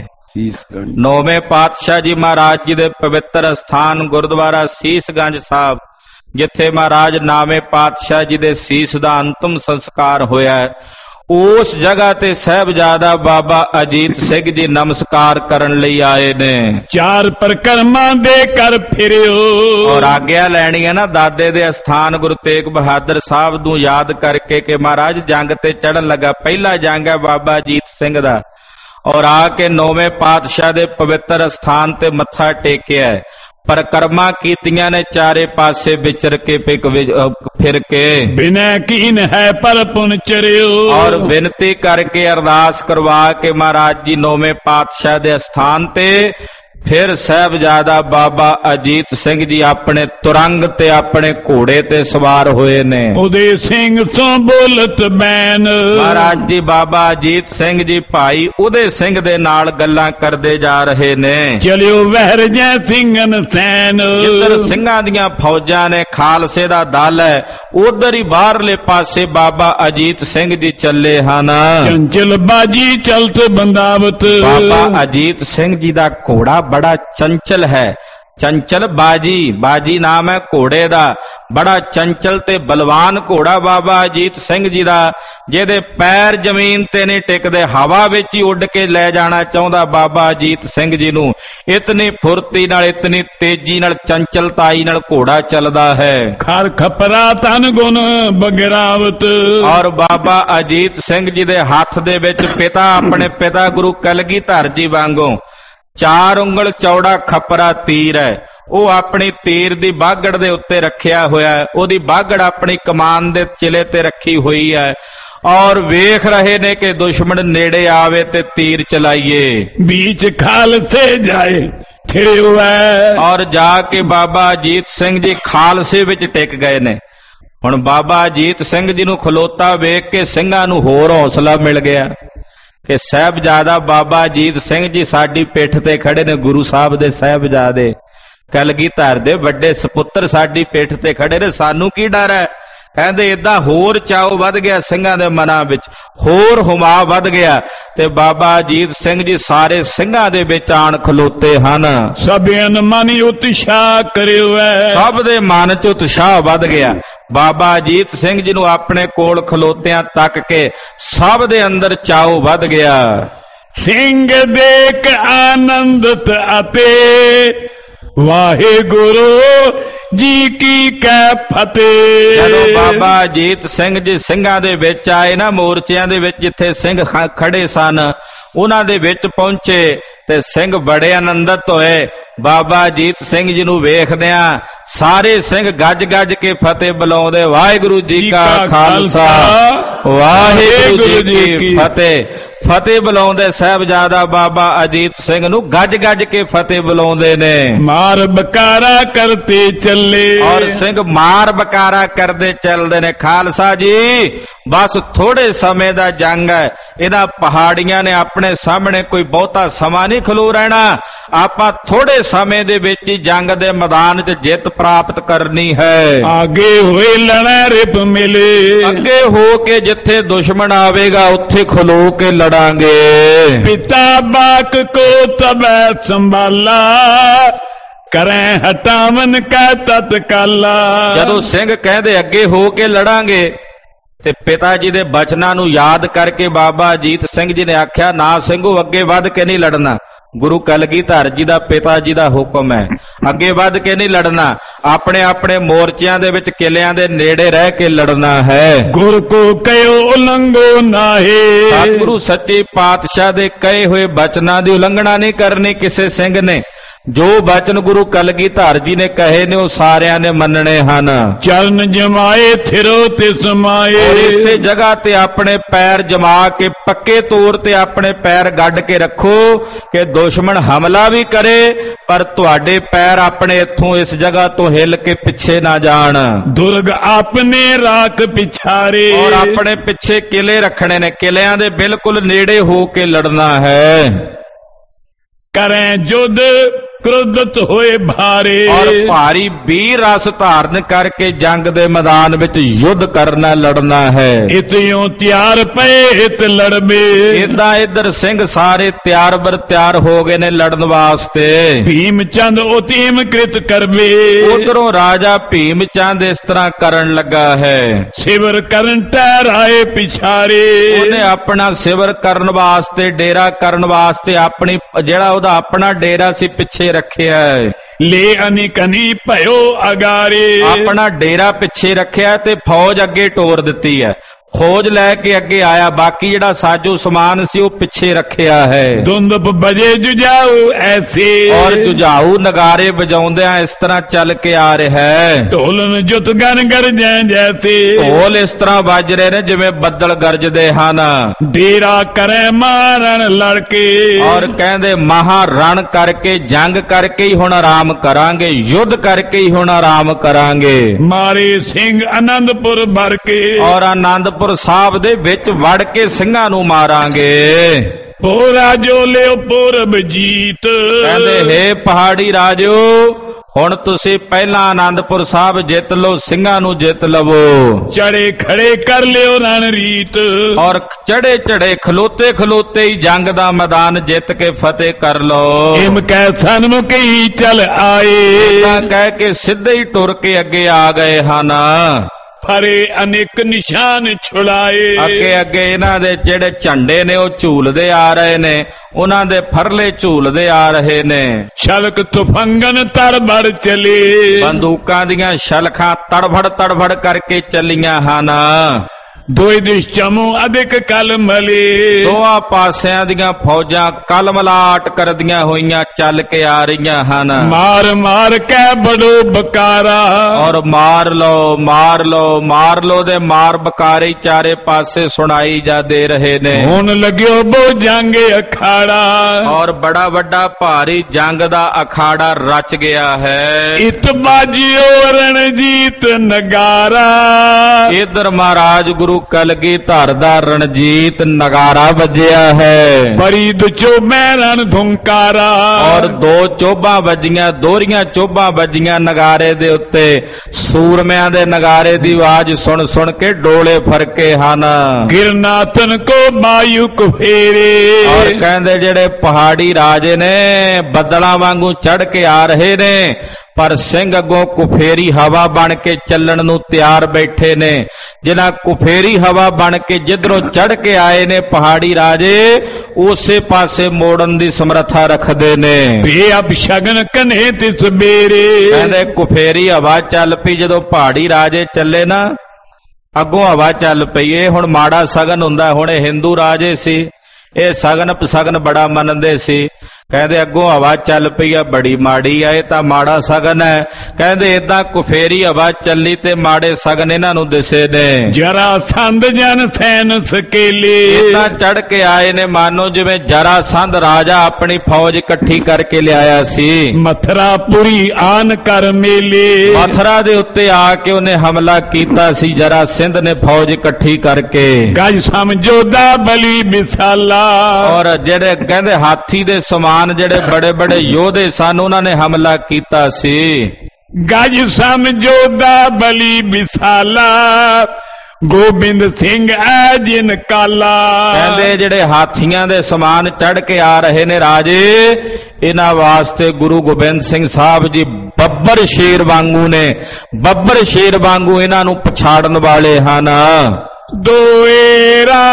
ਨੌਵੇਂ ਪਾਤਸ਼ਾਹ ਜੀ ਮਹਾਰਾਜ ਜੀ ਦੇ ਪਵਿੱਤਰ ਅਸਥਾਨ ਗੁਰਦੁਆਰਾ ਸੀਸਗੰਜ ਸਾਹਿਬ, ਜਿੱਥੇ ਮਹਾਰਾਜ ਨਾਵੇਂ ਪਾਤਸ਼ਾਹ ਜੀ ਦੇ ਸੀਸ ਦਾ ਅੰਤਮ ਸੰਸਕਾਰ ਹੋਇਆ, ਉਸ ਜਗ੍ਹਾ ਤੇ ਸਾਹਿਬਜ਼ਾਦਾ ਬਾਬਾ ਅਜੀਤ ਸਿੰਘ ਜੀ ਨਮਸਕਾਰ ਕਰਨ ਲਈ ਆਏ ਨੇ। ਚਾਰ ਪਰਕਰਮਾਂ ਦੇ ਕਰ ਫਿਰਿਓ। ਔਰ ਆਗਿਆ ਲੈਣੀ ਹੈ ਨਾ ਦਾਦੇ ਦੇ ਅਸਥਾਨ ਗੁਰੂ ਤੇਗ ਬਹਾਦਰ ਸਾਹਿਬ ਨੂੰ ਯਾਦ ਕਰਕੇ ਕਿ ਮਹਾਰਾਜ ਜੰਗ ਤੇ ਚੜ੍ਹਨ ਲੱਗਾ। ਪਹਿਲਾ ਜੰਗ ਹੈ ਬਾਬਾ ਅਜੀਤ ਸਿੰਘ ਦਾ। ਔਰ ਆ ਕੇ ਨੌਵੇਂ ਪਾਤਸ਼ਾਹ ਦੇ ਪਵਿੱਤਰ ਅਸਥਾਨ ਤੇ ਮੱਥਾ ਟੇਕਿਆ, ਪਰਕਰਮਾ ਕੀਤੀਆਂ ਨੇ ਚਾਰੇ ਪਾਸੇ ਵਿਚਰ ਕੇ ਫਿਰ ਕੇ। ਬਿਨੈ ਕੀਨ ਹੈ ਪਰ ਪੁਨ ਚਰਿਓ। ਔਰ ਬੇਨਤੀ ਕਰਕੇ ਅਰਦਾਸ ਕਰਵਾ ਕੇ ਮਹਾਰਾਜ ਜੀ ਨੌਵੇਂ ਪਾਤਸ਼ਾਹ ਦੇ ਅਸਥਾਨ ਤੇ ਫਿਰ ਸਾਹਿਬਜ਼ਾਦਾ ਬਾਬਾ ਅਜੀਤ ਸਿੰਘ ਜੀ ਆਪਣੇ ਤੁਰੰਗ ਤੇ ਆਪਣੇ ਘੋੜੇ ਤੇ ਸਵਾਰ ਹੋਏ ਨੇ। ਉਹਦੇ ਸਿੰਘ ਤੋਂ ਬੋਲਤ ਬੈਨ। ਮਹਾਰਾਜ ਜੀ ਬਾਬਾ ਅਜੀਤ ਸਿੰਘ ਜੀ ਭਾਈ ਉਹਦੇ ਸਿੰਘ ਦੇ ਨਾਲ ਗੱਲਾਂ ਕਰਦੇ ਜਾ ਰਹੇ ਨੇ। ਚਲਿਓ ਵਹਿਰ ਜੈ ਸਿੰਘਨ ਸੈਨ। ਜਿੱਧਰ ਸਿੰਘਾਂ ਦੀਆਂ ਫੌਜਾਂ ਨੇ, ਖਾਲਸੇ ਦਾ ਦਲ ਹੈ, ਉਧਰ ਹੀ ਬਾਹਰਲੇ ਪਾਸੇ ਬਾਬਾ ਅਜੀਤ ਸਿੰਘ ਜੀ ਚੱਲੇ ਹਨ। ਚੰਚਲ ਬਾਜੀ ਚਲਤ ਬੰਦਾਵਤ। ਬਾਬਾ ਅਜੀਤ ਸਿੰਘ ਜੀ ਦਾ ਘੋੜਾ ਬੜਾ ਚੰਚਲ ਹੈ। ਚੰਚਲ ਬਾਜੀ ਨਾਮ ਹੈ ਘੋੜੇ ਦਾ। ਬੜਾ ਚੰਚਲ ਤੇ ਬਲਵਾਨ ਘੋੜਾ ਬਾਬਾ ਅਜੀਤ ਸਿੰਘ ਜੀ ਦਾ, ਜਿਹਦੇ ਪੈਰ ਜ਼ਮੀਨ ਤੇ ਨਹੀਂ ਟਿਕਦੇ, ਹਵਾ ਵਿੱਚ ਹੀ ਉੱਡ ਕੇ ਲੈ ਜਾਣਾ ਚਾਹੁੰਦਾ ਬਾਬਾ ਅਜੀਤ ਸਿੰਘ ਜੀ ਨੂੰ। ਇਤਨੀ ਫੁਰਤੀ ਨਾਲ, ਇਤਨੀ ਤੇਜ਼ੀ ਨਾਲ, ਚੰਚਲਤਾਈ ਨਾਲ ਘੋੜਾ ਚੱਲਦਾ ਹੈ। ਖਰ ਖਪਰਾ ਤਨ ਗੁਣ ਬਗਰਾਵਤ। ਔਰ ਬਾਬਾ ਅਜੀਤ ਸਿੰਘ ਜੀ ਦੇ ਹੱਥ ਦੇ ਵਿੱਚ ਆਪਣੇ ਪਿਤਾ ਗੁਰੂ ਕਲਗੀਧਰ ਜੀ ਵਾਂਗੂ 4 ਉਂਗਲ ਚੌੜਾ ਖੱਪਰਾ ਤੀਰ ਹੈ। ਉਹ ਆਪਣੀ ਤੀਰ ਦੀ ਬਾਗੜ ਦੇ ਉੱਤੇ ਰੱਖਿਆ ਹੋਇਆ ਹੈ। ਉਹਦੀ ਬਾਗੜ ਆਪਣੀ ਕਮਾਨ ਦੇ ਚਿਲੇ ਤੇ ਰੱਖੀ ਹੋਈ ਹੈ। ਔਰ ਵੇਖ ਰਹੇ ਨੇ ਕਿ ਦੁਸ਼ਮਣ ਨੇੜੇ ਆਵੇ ਤੇ ਤੀਰ ਚਲਾਈਏ। बीच खालसे जाए थिरे हुआ। ਔਰ ਜਾ ਕੇ ਬਾਬਾ ਅਜੀਤ ਸਿੰਘ ਜੀ ਖਾਲਸੇ ਵਿੱਚ ਟਿਕ ਗਏ ਨੇ। ਹੁਣ ਬਾਬਾ ਅਜੀਤ ਸਿੰਘ ਜੀ ਨੂੰ ਖਲੋਤਾ ਵੇਖ ਕੇ ਸਿੰਘਾਂ ਨੂੰ ਹੋਰ ਹੌਸਲਾ ਮਿਲ ਗਿਆ ਕਿ ਸਾਹਿਬਜ਼ਾਦਾ ਬਾਬਾ ਅਜੀਤ ਸਿੰਘ ਜੀ ਸਾਡੀ ਪਿੱਠ ਤੇ ਖੜੇ ਨੇ। ਗੁਰੂ ਸਾਹਿਬ ਦੇ ਸਾਹਿਬਜ਼ਾਦੇ, ਕਲਗੀਧਰ ਦੇ ਵੱਡੇ ਸਪੁੱਤਰ ਸਾਡੀ ਪਿੱਠ ਤੇ ਖੜੇ ਨੇ, ਸਾਨੂੰ ਕੀ ਡਰ ਹੈ? ਕਹਿੰਦੇ ਏਦਾਂ ਹੋਰ ਚਾਉ ਵੱਧ ਗਿਆ ਸਿੰਘਾਂ ਦੇ ਮਨਾਂ ਵਿੱਚ, ਹੋਰ ਹੁਮਾ ਵੱਧ ਗਿਆ ਤੇ ਬਾਬਾ ਅਜੀਤ ਸਿੰਘ ਜੀ ਸਾਰੇ ਸਿੰਘਾਂ ਦੇ ਵਿੱਚ ਆਣ ਖਲੋਤੇ ਹਨ। ਸਭਿਆਂ ਮਨ ਉਤਸ਼ਾਹ ਕਰਿਓ। ਸਭ ਦੇ ਮਨ 'ਚ ਉਤਸ਼ਾਹ ਵੱਧ ਗਿਆ। ਬਾਬਾ ਅਜੀਤ ਸਿੰਘ ਜੀ ਨੂੰ ਆਪਣੇ ਕੋਲ ਖਲੋਤਿਆਂ ਤੱਕ ਕੇ ਸਭ ਦੇ ਅੰਦਰ ਚਾਉ ਵੱਧ ਗਿਆ। ਸਿੰਘ ਦੇਖ ਆਨੰਦਤ ਅਤੇ ਵਾਹਿਗੁਰੂ ਜੀ ਕੀ ਕੈ ਫਤਿਹ। ਜਦੋਂ ਬਾਬਾ ਅਜੀਤ ਸਿੰਘ ਜੀ ਸਿੰਘਾਂ ਦੇ ਵਿੱਚ ਆਏ ਨਾ, ਮੋਰਚਿਆਂ ਦੇ ਵਿੱਚ ਜਿੱਥੇ ਸਿੰਘ ਖੜੇ ਸਨ ਉਹਨਾਂ ਦੇ ਵਿੱਚ ਪਹੁੰਚੇ ਤੇ ਸਿੰਘ ਬੜੇ ਆਨੰਦਿਤ ਹੋਏ। ਬਾਬਾ ਅਜੀਤ ਸਿੰਘ ਜੀ ਨੂੰ ਵੇਖਦਿਆਂ ਸਾਰੇ ਸਿੰਘ ਗੱਜ ਗੱਜ ਕੇ ਫਤਿਹ ਬੁਲਾਉਂਦੇ, ਵਾਹਿਗੁਰੂ ਜੀ ਕਾ ਖਾਲਸਾ ਵਾਹਿਗੁਰੂ ਜੀ ਕੀ ਫਤਿਹ। ਫਤਿਹ ਬੁਲਾਉਂਦੇ ਸਾਹਿਬਜ਼ਾਦਾ ਬਾਬਾ ਅਜੀਤ ਸਿੰਘ ਨੂੰ ਗੱਜ ਗੱਜ ਕੇ ਫਤਿਹ ਬੁਲਾਉਂਦੇ ਨੇ। ਮਾਰ ਬਕਾਰਾ ਕਰਤੇ ਚੱਲੇ। ਔਰ ਸਿੰਘ ਮਾਰ ਬਕਾਰਾ ਕਰਦੇ ਚੱਲਦੇ ਨੇ। ਖਾਲਸਾ ਜੀ ਬਸ ਥੋੜੇ ਸਮੇਂ ਦਾ ਜੰਗ ਹੈ, ਇਹਨਾਂ ਪਹਾੜੀਆਂ ਨੇ ਆਪਣੇ ਸਾਹਮਣੇ ਕੋਈ ਬਹੁਤਾ ਸਮਾਂ ਨਹੀਂ ਖਲੋ ਰਹਿਣਾ। ਆਪਾਂ ਥੋੜੇ ਸਮੇਂ ਦੇ ਵਿੱਚ ਹੀ ਜੰਗ ਦੇ ਮੈਦਾਨ 'ਚ ਜਿੱਤ ਪ੍ਰਾਪਤ ਕਰਨੀ ਹੈ। ਆਗੇ ਹੋਏ ਲੜਾ ਰਿਪ ਮਿਲੇ। ਅੱਗੇ ਹੋ ਕੇ ਜਿੱਥੇ ਦੁਸ਼ਮਣ ਆਵੇਗਾ ਉੱਥੇ ਖਲੋ ਕੇ ਲੜਾਂਗੇ। ਪਿਤਾ ਬਾਕ ਕੋ ਤਬੈ ਸੰਭਾਲਾ ਕਰੇ ਹਟਾਵਨ ਕਾ ਤਤਕਾਲਾ। ਜਦੋਂ ਸਿੰਘ ਕਹਿੰਦੇ ਅੱਗੇ ਹੋ ਕੇ ਲੜਾਂਗੇ ਤੇ ਪਿਤਾ ਜੀ ਦੇ ਬਚਨਾਂ ਨੂੰ ਯਾਦ ਕਰਕੇ ਬਾਬਾ ਅਜੀਤ ਸਿੰਘ ਜੀ ਨੇ ਆਖਿਆ, ਨਾ ਸਿੰਘੋ ਅੱਗੇ ਵੱਧ ਕੇ ਨਹੀਂ ਲੜਨਾ। ਗੁਰੂ ਕਲਗੀਧਰ ਜੀ ਦਾ ਪਿਤਾ ਜੀ ਦਾ ਹੁਕਮ ਹੈ, ਅੱਗੇ ਵੱਧ ਕੇ ਨਹੀਂ ਲੜਨਾ, ਆਪਣੇ ਆਪਣੇ ਮੋਰਚਿਆਂ ਦੇ ਵਿੱਚ ਕਿਲਿਆਂ ਦੇ ਨੇੜੇ ਰਹਿ ਕੇ ਲੜਨਾ ਹੈ। ਗੁਰ ਕੋ ਕਹਿਓ ਉਲੰਘੋ ਨਾਹੀ। ਸਤਿਗੁਰੂ ਸੱਚੇ ਪਾਤਸ਼ਾਹ ਦੇ ਕਹੇ ਹੋਏ ਬਚਨਾਂ ਦੀ ਉਲੰਘਣਾ ਨਹੀਂ ਕਰਨੀ ਕਿਸੇ ਸਿੰਘ ਨੇ। ਜੋ ਬਚਨ ਗੁਰੂ ਕਲਗੀਧਰ ਜੀ ਨੇ ਕਹੇ ਨੇ ਉਹ ਸਾਰਿਆਂ ਨੇ ਮੰਨਣੇ ਹਨ। ਚਰਨ ਜਮਾਏ ਥਿਰੋ ਤੇ ਸਮਾਏ। ਔਰ ਇਸੇ ਜਗ੍ਹਾ ਤੇ ਆਪਣੇ ਪੈਰ ਜਮਾ ਕੇ ਪੱਕੇ ਤੌਰ ਤੇ ਆਪਣੇ ਪੈਰ ਗੱਡ ਕੇ ਰੱਖੋ ਕਿ ਦੁਸ਼ਮਣ ਹਮਲਾ ਵੀ ਕਰੇ ਪਰ ਤੁਹਾਡੇ ਪੈਰ ਆਪਣੇ ਇੱਥੋਂ ਇਸ ਜਗ੍ਹਾ ਤੋਂ ਹਿੱਲ ਕੇ ਪਿੱਛੇ ਨਾ ਜਾਣ। ਦੁਰਗ ਆਪਣੇ ਰਾਖ ਪਿਛਾਰੇ। ਔਰ ਆਪਣੇ ਪਿੱਛੇ ਕਿਲੇ ਰੱਖਣੇ ਨੇ, ਕਿਲਿਆਂ ਦੇ ਬਿਲਕੁਲ ਨੇੜੇ ਹੋ ਕੇ ਲੜਨਾ ਹੈ। ਕਰੇ ਜੁਧ ਕ੍ਰੋਧਤ ਹੋਏ ਭਾਰੇ। ਔਰ ਭਾਰੀ ਵੀਰ ਰਸ ਧਾਰਨ ਕਰਕੇ ਜੰਗ ਦੇ ਮੈਦਾਨ ਵਿੱਚ ਯੁੱਧ ਕਰਨਾ ਲੜਨਾ ਹੈ। ਇਤਿਓਂ ਤਿਆਰ ਪਏ ਇਤ ਲੜਬੇ। ਇਦਾਂ ਇੱਧਰ ਸਿੰਘ ਸਾਰੇ ਤਿਆਰ ਬਰ ਤਿਆਰ ਹੋ ਗਏ ਨੇ ਲੜਨ ਵਾਸਤੇ। ਭੀਮ ਚੰਦ ਉਤੀਮ ਕ੍ਰਿਤ ਕਰਬੇ। ਉਧਰੋਂ ਰਾਜਾ ਭੀਮ ਚੰਦ ਇਸ ਤਰ੍ਹਾਂ ਕਰਨ ਲੱਗਾ ਹੈ। ਸਿਵਰ ਕਰਨ ਟਹਿਰਾਏ ਪਿਛਾਰੇ। ਉਹਨੇ ਆਪਣਾ ਸਿਵਰ ਕਰਨ ਵਾਸਤੇ, ਡੇਰਾ ਕਰਨ ਵਾਸਤੇ ਆਪਣੀ ਜਿਹੜਾ ਉਹਦਾ ਆਪਣਾ ਡੇਰਾ ਸੀ ਪਿੱਛੇ ਰੱਖਿਆ ਹੈ। ਲੈ ਅਨਿਕਨੀ ਭਇਓ ਅਗਾਰੇ। ਆਪਣਾ ਡੇਰਾ ਪਿੱਛੇ ਰੱਖਿਆ ਤੇ ਫੌਜ ਅੱਗੇ ਟੋਰ ਦਿੱਤੀ ਹੈ। ਫੌਜ ਲੈ ਕੇ ਅੱਗੇ ਆਇਆ, ਬਾਕੀ ਜਿਹੜਾ ਸਾਜੋ ਸਮਾਨ ਸੀ ਉਹ ਪਿੱਛੇ ਰੱਖਿਆ ਹੈ। ਦੁੰਦਪ ਬਜੇ ਜੁਝਾਊ ਐਸੇ। ਔਰ ਜੁਝਾਊ ਨਗਾਰੇ ਵਜਾਉਂਦਿਆਂ ਇਸ ਤਰ੍ਹਾਂ ਚੱਲ ਕੇ ਆ ਰਿਹਾ ਹੈ। ਢੋਲਨ ਜੁਤ ਗਨ ਗਰਜੈ ਜੈਸੇ। ਢੋਲ ਇਸ ਤਰ੍ਹਾਂ ਵੱਜ ਰਹੇ ਨੇ ਜਿਵੇਂ ਬੱਦਲ ਗਰਜਦੇ ਹਨ। ਡੇਰਾ ਕਰੇ ਮਾਰਨ ਲੜਕੇ। ਔਰ ਕਹਿੰਦੇ ਮਹਾਰਣ ਕਰਕੇ, ਜੰਗ ਕਰਕੇ ਹੀ ਹੁਣ ਆਰਾਮ ਕਰਾਂਗੇ, ਯੁੱਧ ਕਰਕੇ ਹੀ ਹੁਣ ਆਰਾਮ ਕਰਾਂਗੇ। ਮਾਰੇ ਸਿੰਘ ਆਨੰਦਪੁਰ ਭਰ ਕੇ। ਔਰ ਆਨੰਦਪੁਰ ਸਾਹਿਬ ਦੇ ਵਿੱਚ ਵੜ ਕੇ ਸਿੰਘਾਂ ਨੂੰ ਮਾਰਾਂਗੇ। ਪੂਰਾ ਜੋ ਲਿਓ ਪੂਰਬ ਜੀਤ। ਕਹਿੰਦੇ ਹੇ ਪਹਾੜੀ ਰਾਜੋ, ਹੁਣ ਤੁਸੀਂ ਪਹਿਲਾਂ ਆਨੰਦਪੁਰ ਸਾਹਿਬ ਜਿੱਤ ਲਓ, ਸਿੰਘਾਂ ਨੂੰ ਜਿੱਤ ਲਵੋ। ਚੜੇ ਖੜੇ ਕਰ ਲਿਓ ਰਣ ਰੀਤ। ਔਰ ਚੜੇ ਚੜੇ ਖਲੋਤੇ ਖਲੋਤੇ ਹੀ ਜੰਗ ਦਾ ਮੈਦਾਨ ਜਿੱਤ ਕੇ ਫਤਿਹ ਕਰ ਲਓ। ਏਮ ਕਹਿ ਸਨਮੁਖ ਹੀ ਚਲ ਆਏ। ਤਾਂ ਕਹਿ ਕੇ ਸਿੱਧੇ ਹੀ ਟੁਰ ਕੇ ਅੱਗੇ ਆ ਗਏ ਹਨ। ਫਰੇ ਅਨੇਕ ਨਿਸ਼ਾਨ ਛੁੜਾਏ। ਅੱਗੇ ਅੱਗੇ ਇਹਨਾਂ ਦੇ ਜਿਹੜੇ ਝੰਡੇ ਨੇ ਉਹ ਝੂਲਦੇ ਆ ਰਹੇ ਨੇ, ਉਹਨਾਂ ਦੇ ਫਰਲੇ ਝੂਲਦੇ ਆ ਰਹੇ ਨੇ। ਛਲਕ ਤੁਫੰਗਨ ਤੜਬੜ ਚਲੇ। ਬੰਦੂਕਾਂ ਦੀਆਂ ਛਲਖਾਂ ਤੜਫੜ ਤੜਫੜ ਕਰਕੇ ਚੱਲੀਆਂ ਹਨ। ਦੋਇ ਦਿਸ਼ ਚਮੂ ਅਧਿਕ ਕਲ ਮਲੇ। ਦੋਹਾਂ ਪਾਸਿਆਂ ਦੀਆਂ ਫੌਜਾਂ ਕਲਮਲਾਟ ਕਰਦੀਆਂ ਹੋਈਆਂ ਚੱਲ ਕੇ ਆ ਰਹੀਆਂ ਹਨ। ਮਾਰ ਮਾਰ ਕੇ ਬੜੋ ਬਕਾਰਾ। ਔਰ ਮਾਰ ਲਓ ਮਾਰ ਲਓ ਮਾਰ ਲਓ ਦੇ ਮਾਰ ਬਕਾਰੇ ਚਾਰੇ ਪਾਸੇ ਸੁਣਾਈ ਜਾਂਦੇ ਰਹੇ ਨੇ। ਹੁਣ ਲੱਗਿਓ ਬੋ ਜੰਗ ਅਖਾੜਾ। ਔਰ ਬੜਾ ਵੱਡਾ ਭਾਰੀ ਜੰਗ ਦਾ ਅਖਾੜਾ ਰਚ ਗਿਆ ਹੈ। ਇਤ ਬਾਜਿਓ ਰਣਜੀਤ ਨਗਾਰਾ। ਇਧਰ ਮਹਾਰਾਜ ਗੁਰੂ ਕਲਗੀਧਰ ਦਾ ਰਣਜੀਤ ਨਗਾਰਾ ਵੱਜਿਆ ਹੈ। ਬੜੀ ਦੁਚੋ ਮਹਿਰਨ ਧੁੰਕਾਰਾ। ਔਰ ਦੋ ਚੋਭਾਂ ਵੱਜੀਆਂ, ਦੋਹਰੀਆਂ ਚੋਭਾਂ ਵੱਜੀਆਂ ਨਗਾਰੇ ਦੇ ਉੱਤੇ। ਸੂਰਮਿਆਂ ਦੇ ਨਗਾਰੇ ਦੀ ਆਵਾਜ਼ ਸੁਣ ਸੁਣ ਕੇ ਡੋਲੇ ਫਰਕੇ ਹਨ। ਗਿਰਨਾਥਨ ਕੋ ਬਾਯੂ ਕੁਫੇਰੇ। ਔਰ ਕਹਿੰਦੇ ਜਿਹੜੇ ਪਹਾੜੀ ਰਾਜੇ ਨੇ ਬੱਦਲਾਂ ਵਾਂਗੂ ਚੜ ਕੇ ਆ ਰਹੇ ਨੇ, ਪਰ ਸਿੰਘ ਅੱਗੋਂ ਕੁਫੇਰੀ ਹਵਾ ਬਣ ਕੇ ਚੱਲਣ ਨੂੰ ਤਿਆਰ ਬੈਠੇ ਨੇ। ਜਿਨ੍ਹਾਂ ਕੁਫੇਰੀ ਹਵਾ ਬਣ ਕੇ ਜਿੱਧਰੋਂ ਚੜ ਕੇ ਆਏ ਨੇ ਪਹਾੜੀ ਰਾਜੇ, ਉਸੇ ਪਾਸੇ ਮੋੜਨ ਦੀ ਸਮਰੱਥਾ ਰੱਖਦੇ ਨੇ। ਬੇਅਬ ਸ਼ਗਨ ਕਨੇ ਤਿਸ ਬੇਰੇ। ਕਹਿੰਦੇ ਕੁਫੇਰੀ ਹਵਾ ਚੱਲ ਪਈ ਜਦੋਂ ਪਹਾੜੀ ਰਾਜੇ ਚੱਲੇ ਨਾ, ਅੱਗੋਂ ਹਵਾ ਚੱਲ ਪਈ। ਇਹ ਹੁਣ ਮਾੜਾ ਸਗਨ ਹੁੰਦਾ। ਹੁਣ ਇਹ ਹਿੰਦੂ ਰਾਜੇ ਸੀ, ਇਹ ਸਗਨ ਪਸਗਨ ਬੜਾ ਮੰਨਦੇ ਸੀ। ਕਹਿੰਦੇ ਅੱਗੋਂ ਹਵਾ ਚੱਲ ਪਈ ਆ, ਬੜੀ ਮਾੜੀ ਆ, ਇਹ ਤਾਂ ਮਾੜਾ ਸਗਨ ਹੈ। ਕਹਿੰਦੇ ਏਦਾਂ ਕੁਫੇਰੀ ਹਵਾ ਚੱਲੀ ਤੇ ਮਾੜੇ ਸਗਨ ਇਹਨਾਂ ਨੂੰ ਦਿਸੇ ਨੇ। ਜਰਾ ਸੰਧ ਜਨ ਸੈਨ ਸਕੇਲੇ। ਏਦਾਂ ਚੜ ਕੇ ਆਏ ਨੇ ਮਾਨੋ ਜਿਵੇਂ ਜਰਾ ਸੰਧ ਰਾਜਾ ਆਪਣੀ ਫੌਜ ਇਕੱਠੀ ਕਰਕੇ ਲਿਆਇਆ ਸੀ। ਮਥਰਾਪੁਰੀ ਆਨ ਕਰ ਮੇਲੇ। ਮਥਰਾ ਦੇ ਉੱਤੇ ਆ ਕੇ ਉਹਨੇ ਹਮਲਾ ਕੀਤਾ ਸੀ ਜਰਾ ਸਿੰਧ ਨੇ ਫੌਜ ਇਕੱਠੀ ਕਰਕੇ। ਗਜ ਸਮਝੋਦਾ ਬਲੀ ਵਿਸਾਲਾ। ਔਰ ਜਿਹੜੇ ਕਹਿੰਦੇ ਹਾਥੀ ਦੇ ਸਮਾਨ ਜਿਹੜੇ ਬੜੇ ਬੜੇ ਯੋਧੇ ਸਨ, ਉਹਨਾਂ ਨੇ ਹਮਲਾ ਕੀਤਾ ਸੀ। ਗਜ ਸਮਝੋਦਾ ਬਲੀ ਵਿਸਾਲਾ। ਗੋਬਿੰਦ ਸਿੰਘ ਐ ਜਿਨ ਕਾਲਾ। ਕਹਿੰਦੇ ਜਿਹੜੇ ਹਾਥੀਆਂ ਦੇ ਸਮਾਨ ਚੜ ਕੇ ਆ ਰਹੇ ਨੇ ਰਾਜੇ, ਇਹਨਾਂ ਵਾਸਤੇ ਗੁਰੂ ਗੋਬਿੰਦ ਸਿੰਘ ਸਾਹਿਬ ਜੀ ਬੱਬਰ ਸ਼ੇਰ ਵਾਂਗੂ ਨੇ। ਬੱਬਰ ਸ਼ੇਰ ਵਾਂਗੂ ਇਹਨਾਂ ਨੂੰ ਪਛਾੜਨ ਵਾਲੇ ਹਨ। ਦੋਏਰਾ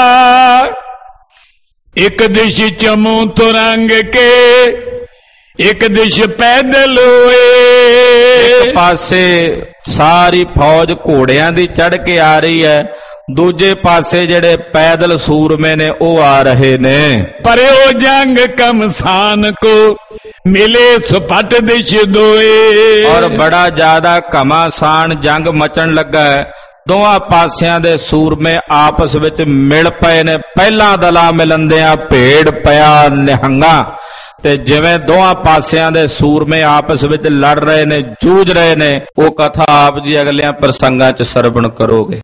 ਇੱਕ ਦਿਸ਼ ਚਮੂ ਤੁਰੰਗ ਕੇ, ਇੱਕ ਦਿਸ਼ ਪੈਦਲ ਹੋਏ। ਇੱਕ ਪਾਸੇ ਸਾਰੀ ਫੌਜ ਘੋੜਿਆਂ ਦੀ ਚੜ ਕੇ ਆ ਰਹੀ ਹੈ, ਦੂਜੇ ਪਾਸੇ ਜਿਹੜੇ ਪੈਦਲ ਸੂਰਮੇ ਨੇ ਉਹ ਆ ਰਹੇ ਨੇ। ਪਰਿਓ ਜੰਗ ਕਮਸਾਨ ਕੋ ਮਿਲੇ ਸੁਪਟ ਦਿਸ਼ ਦੋਏ। ਔਰ ਬੜਾ ਜ਼ਿਆਦਾ ਘਮਾਸਾਨ ਜੰਗ ਮਚਣ ਲੱਗਾ ਹੈ। ਦੋਵਾਂ ਪਾਸਿਆਂ ਦੇ ਸੂਰਮੇ ਆਪਸ ਵਿੱਚ ਮਿਲ ਪਏ ਨੇ। ਪਹਿਲਾਂ ਦਲਾ ਮਿਲੰਦਿਆਂ ਭੇੜ ਪਿਆ ਨਿਹੰਗਾ, ਤੇ ਜਿਵੇਂ ਦੋਵਾਂ ਪਾਸਿਆਂ ਦੇ ਸੂਰਮੇ ਆਪਸ ਵਿੱਚ ਲੜ ਰਹੇ ਨੇ, ਜੂਝ ਰਹੇ ਨੇ, ਉਹ ਕਥਾ ਆਪ ਜੀ ਅਗਲਿਆਂ ਪ੍ਰਸੰਗਾਂ 'ਚ ਸਰਵਣ ਕਰੋਗੇ।